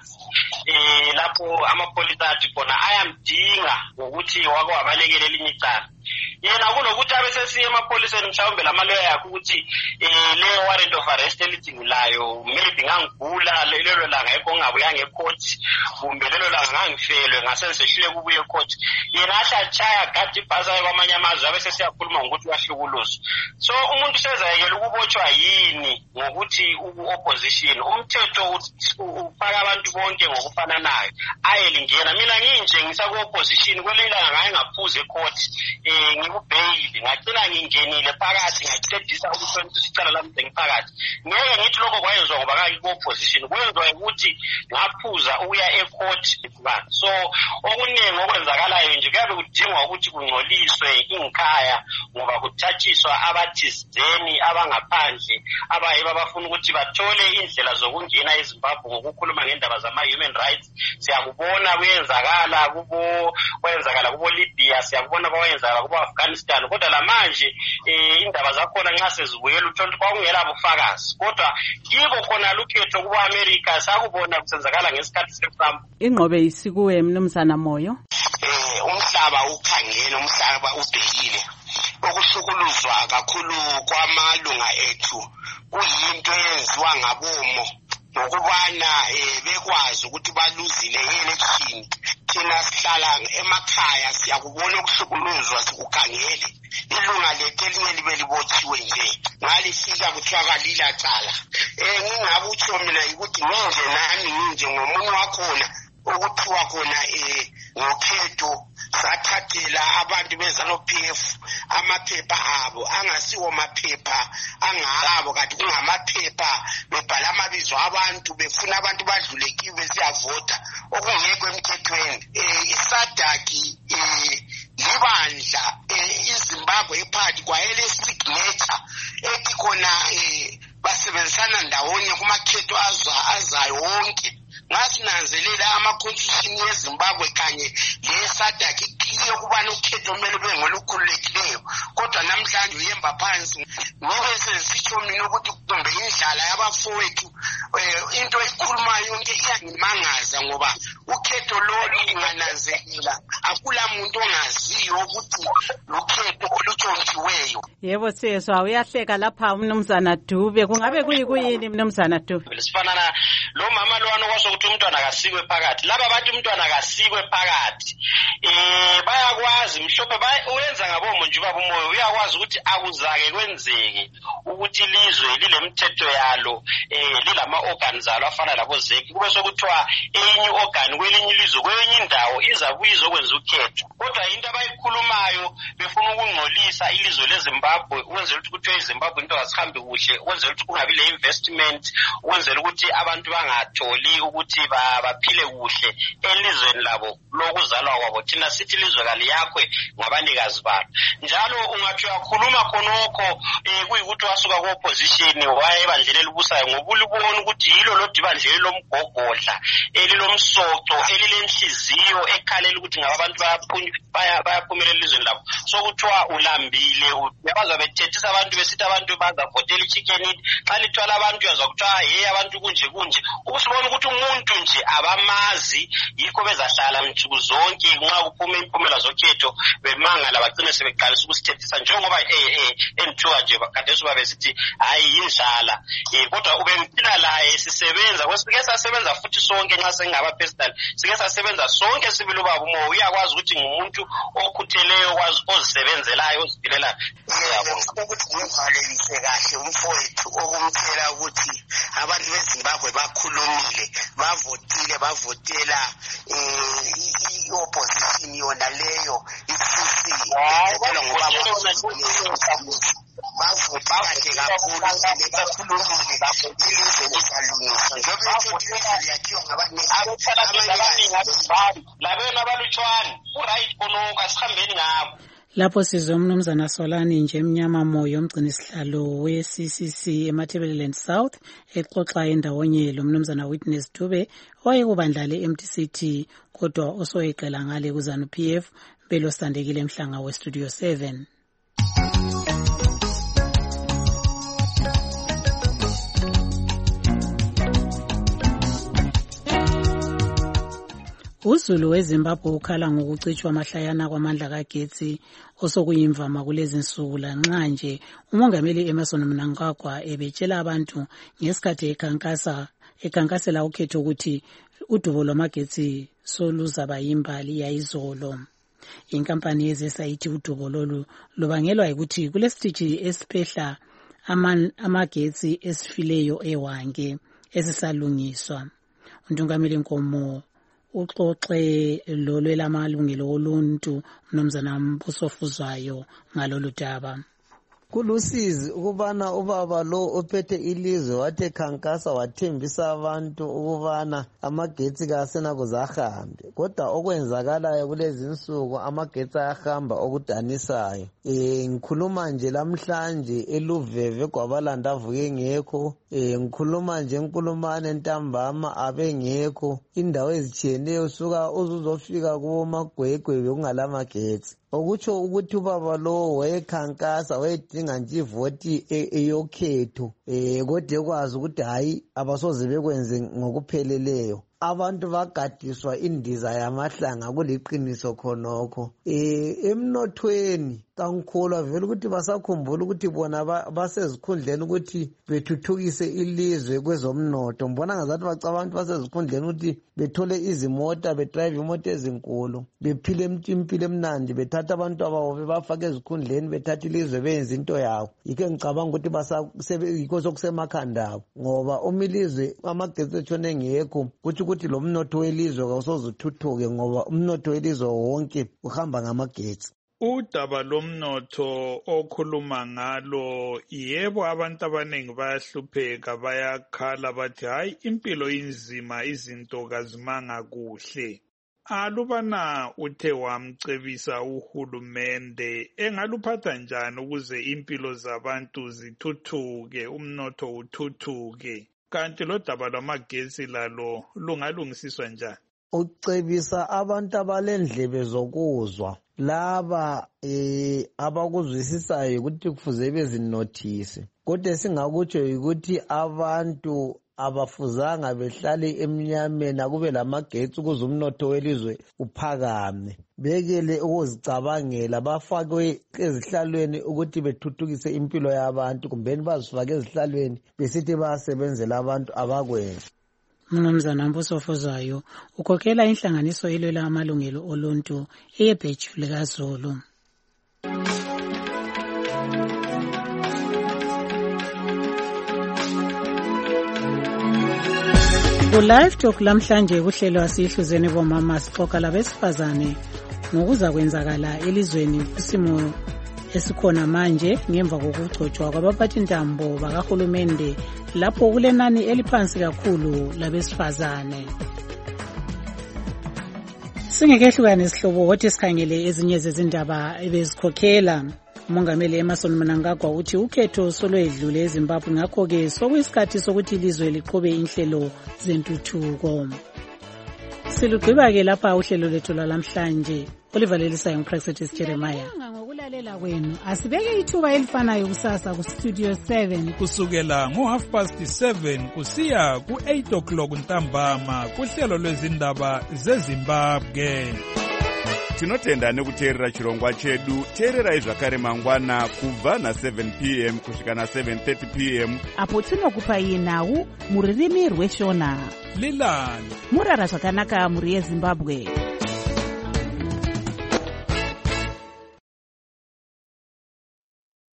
lapho amapholisa athi khona ayamdinga ngokuthi wake wabalekela elinye icala. Yena kunokuthi abesesiye emapholiseni mhlawumbe lamaloya yakhe ukuthi le warrant of arrest elidingilayo maybe ngangigula lelo langa ngingabuyanga ecourt kumbe lelo langa ngangifelwe ngasensehlule kubuye ecourt. Yena ahlachaya gadi ibhazayo kwamanye amazwe abesesiyakhuluma ngokuthi wahlukuluzo. So umuntu sezayekela ukubotshwa yini ngokuthi opposition umthetho ufaka abantu bonke ngokufananayo ayelingena. Mina nginje ngisaku-opposition kwelilanga ngaye ngaphuza ecourt ngikubhayili ngacina ngingenile phakathi ngaqedisa ukuthi isicala lami sengiphakathi. Ngeke ngithi lokho kwayenziwa ngoba kayi-opposition kwenziwa ukuthi ngaphuza ukuya ecourt. So okuningi okwenzakalayo nje kuyabe kudingwa ukuthi kungcoliswe inkhaya ngoba kuthatshiswa abathizeni abangaphandle abayiba bafuna ukuthi bathole indlela zokungena eZimbabwe ngokukhuluma ngendaba zama-human rights. Siyakubona kwenzakala kubo Libya, siyakubona kwenzakala kubo Afghanistan, kodwa lamanje indaba zakhona nxa sezibuyela uthole kwakungela bufakazi. Kodwa kibo khona lukhetho kubo America sakubona kusenzakala ngesikhathi seTrump. Ingqobe isikuwe mnumzana Moyo. Umhlaba ukhangele, umhlaba ubhekile. Ukuhlukuluzwa kakhulu kwamalunga ethu kuyinto eyenziwa ngabomo ngokubana bekwazi ukuthi baluzile election. Thina sihlala emakhaya siyakubona ukuhlukuluzwa sikukhangele. Ilunga lethu elinye libe libotshiwe nje ngalifika kuthiwa kalila cala. Ngingabutsho mina ukuthi nginje ngomunye wakhona okuthiwa khona ngokhetho sathathela abantu beZANU-PF amaphepha abo angasiwo maphepha angabo kanti kungamaphepha bebhala amabizo abantu befuna abantu badlulekiwe besiyavota okungekho emthethweni. isadaki libandla iZimbabwe ephakathi kwayele signature ethi khona basebenzisana ndawonye kumakhetho azayo wonke. Ngasinanzelela ama-constitution yeZimbabwe kanye le-SADC ikliye ukubana ukhetho kumele ube ngolukhululekileyo. Kodwa namhlanje uyemba phansi ngobe sesitsho mina ukuthi kumbe indlala yabafowethu into ekhulumayo yonke iyangimangaza ngoba ukhetho lolu lingananzelela akula muntu ongaziyo ukuthi lukhetho olutshontshiweyo. Yebo sezwa uyahleka lapha mnumzana Dube, kungabe kuyini mnumzana Dube? Sifanana lo mama lwana kwaso ukuthi umntwana akasikwe phakathi. Laba abantu umntwana akasikwe phakathi bayakwazi mhlophe uyenza ngabomo nje ubaba umoyo uyakwazi ukuthi akuzake kwenzeke ukuthi ilizwe lilemthetho yalo lilama organs alo afana labo zeki kube sokuthiwa enye organ kwelinye ilizwe kwenye indawo izabuye izokwenza ukhetho. Kodwa into abayikhulumayo befuna ukungcolisa ukulungisa ilizwe leZimbabwe ukwenzela ukuthi kuthiwe iZimbabwe into azihambi kuhle, ukwenzela ukuthi kungabi le investment, ukwenzela ukuthi abantu bangatholi ukuthi baphile kuhle elizweni labo lokuzalwa kwabo. Thina sithi ilizwe kaliyakwe ngabanikazi balo. Njalo ungathi uyakhuluma khonokho kuyikuthi wasuka ku-opposition waya ebandleni elibusayo ngoba ulibona ukuthi yilo lo dibandleni lomgogodla elilomsoco elilenhliziyo ekhalela ukuthi ngaba abantu bayaphumelela elizweni labo. So kuthiwa ulambile uyabazwa bethethisa abantu besithi abantu bazavotela i-chicken eat. Xa lithwala abantu uyazwa kuthiwa hey abantu kunje ubusibona ukuthi umuntu nje abamazi yikho bezahlala mthuku zonke nxa kuphume impumela zokhetho bemangala bagcine sebeqalisa ukusithethisa njengoba enthuka nje kade suba besithi hayi indlala. Kodwa ubengithina laye sisebenza kwesike sasebenza futhi sonke nxa sengaba personal sike sasebenza sonke sibili ubaba umo uyakwazi ukuthi ngumuntu okhutheleyo kwazi ozisebenzelayo ozidilela. Ukuthi ngivalelishe kahle umfowethu okumtshela ukuthi abantu beZimbabwe bakhulumile bavotela i-opposition yona leyo i-CC ethekelwa ngoba bavotile kakhulu bakhulumile ilizwe lizalungiswa njengoba ilizwe liyakhiwa labena abalutshwane uright khonoko asihambeni ngabo. Lapho sizwe umnumzana Solani nje Mnyama Moyo umgcini sihlalo we-CCC eMatabeleland South exoxa endawonye lo mnumzana Witness Dube wayekubandla le-MTCT kodwa osoyeqela ngale kuZANU-PF Belo Sandekile Mhlanga we-Studio 7. uZulu weZimbabwe ukhala ngokucitshwa amahlayana kwamandla kagetsi osokuyimvama kulezi nsuku lanxa nje umongameli Emmerson Mnangagwa ebetshela abantu ngesikhathi ekhankasela ukhetho ukuthi udubo lwamagetsi soluzaba yimbali yayizolo. Inkampani yezesayithi udubo lolu lubangelwa ukuthi kulesitishi esiphehla amagetsi esifileyo ewange esisalungiswa. Untungameli Nkomo uxoxe lolwelamalungelo oluntu mnumzana Mbuso Fuzwayo ngalolu daba. Kulusizi ukubana ubaba lo ophethe ilizwe wathe khankasa wathembisa abantu ukubana amagetsi kasena kuzahambe kodwa okwenzakalayo kulezi insuku amagetsi ayahamba okudanisayo. Ngikhuluma nje lamhlanje eluveve kwabalanda avuke ngekho, ngikhuluma nje enkulumane ntambama abengekho, indawo ezitshiyeneyo suka uzuzofika kubo magwegwe bekungalamagetsi. Okutsho ukuthi ubaba lo wayekhankasa wayedinga nje ivoti eyokhetho kodwa ekwazi ukuthi hayi abasoze bekwenze ngokupheleleyo. Abantu bagadiswa indiza yamahlanga kuliqiniso khonokho. Emnothweni kangikholwa vele ukuthi basakhumbula ukuthi bona basezikhundleni ukuthi bethuthukise ilizwe kwezomnotho. Mbona ngazathi bacabantu basezikhundleni ukuthi bethole izimota, bedrive imota ezinkulu, bephile impilo emnandi, bethatha abantu ababo bebafaka ezikhundleni, bethatha ilizwe benze into yawo. Yike ngicabanga ukuthi yikho sokusemakhanda abo ngoba umilizwe amagetsi etshone ngekho kuthi ukuthi lo mnotho welizwe kawusoze uthuthuke ngoba umnotho welizwe wonke uhamba ngamagetsi. Udaba lomnotho okhuluma ngalo yebo abantu abaningi bayahlupheka bayakhala bathi hayi impilo inzima izinto kazimanga kuhle. Alubana uthe wamcebisa uhulumende engaluphatha njani ukuze impilo zabantu zithuthuke umnotho uthuthuke kanti lo daba lwamagetsi lalo lungalungisiswa njani? Ucebisa abantu abalendlebe zokuzwa laba abakuzwisisayo ukuthi kufuze bezinothise kodwa singakutsho ukuthi abantu abafuzanga behlale emnyameni akube lamagetsi ukuze umnotho welizwe uphakame. Bekele ukuzicabangela bafakwe ezihlalweni ukuthi bethuthukise impilo yabantu kumbeni bazifake ezihlalweni besithi bayasebenzela abantu abakwenza. Mnumzana Mbuso Fuzwayo ukhokhela inhlanganiso elwela amalungelo oluntu eyebheju likaZulu. Ku-Live Talk lamhlanje kuhlelwa sihluzene bomama sixoxa labesifazane ngokuza kwenzakala elizweni kusimo esikhona manje ngemva kokugcotshwa kwabaphathintambo bakahulumende lapho kulenani eliphansi kakhulu labesifazane. Singekehlukane sihlobo wothi sikhangele ezinye zezindaba ebezikhokhela. Umongameli Emmerson Mnangagwa uthi ukhetho solwedlule eZimbabwe ngakho-ke sokuyisikhathi sokuthi ilizwe liqhube inhlelo zentuthuko. Silugqiba-ke lapha uhlelo lethu lwalamhlanje olivalelisayo nguPraxetis Jeremiah. Ngokulalela kwenu asibeke ithuba elifanayo kusasa kustudio 7 kusukela ngo7:30 kusiya ku8 o'clock ntambama kuhlelo lwezindaba zeZimbabwe. Tinotenda nekuteerera chirongwa chedu. Teererai zvakare mangwana kubva na7 p.m. kusvika na7:30 p.m. apo tinokupai nhau muririmi rweshona. Lilani murara zvakanaka muri yeZimbabwe.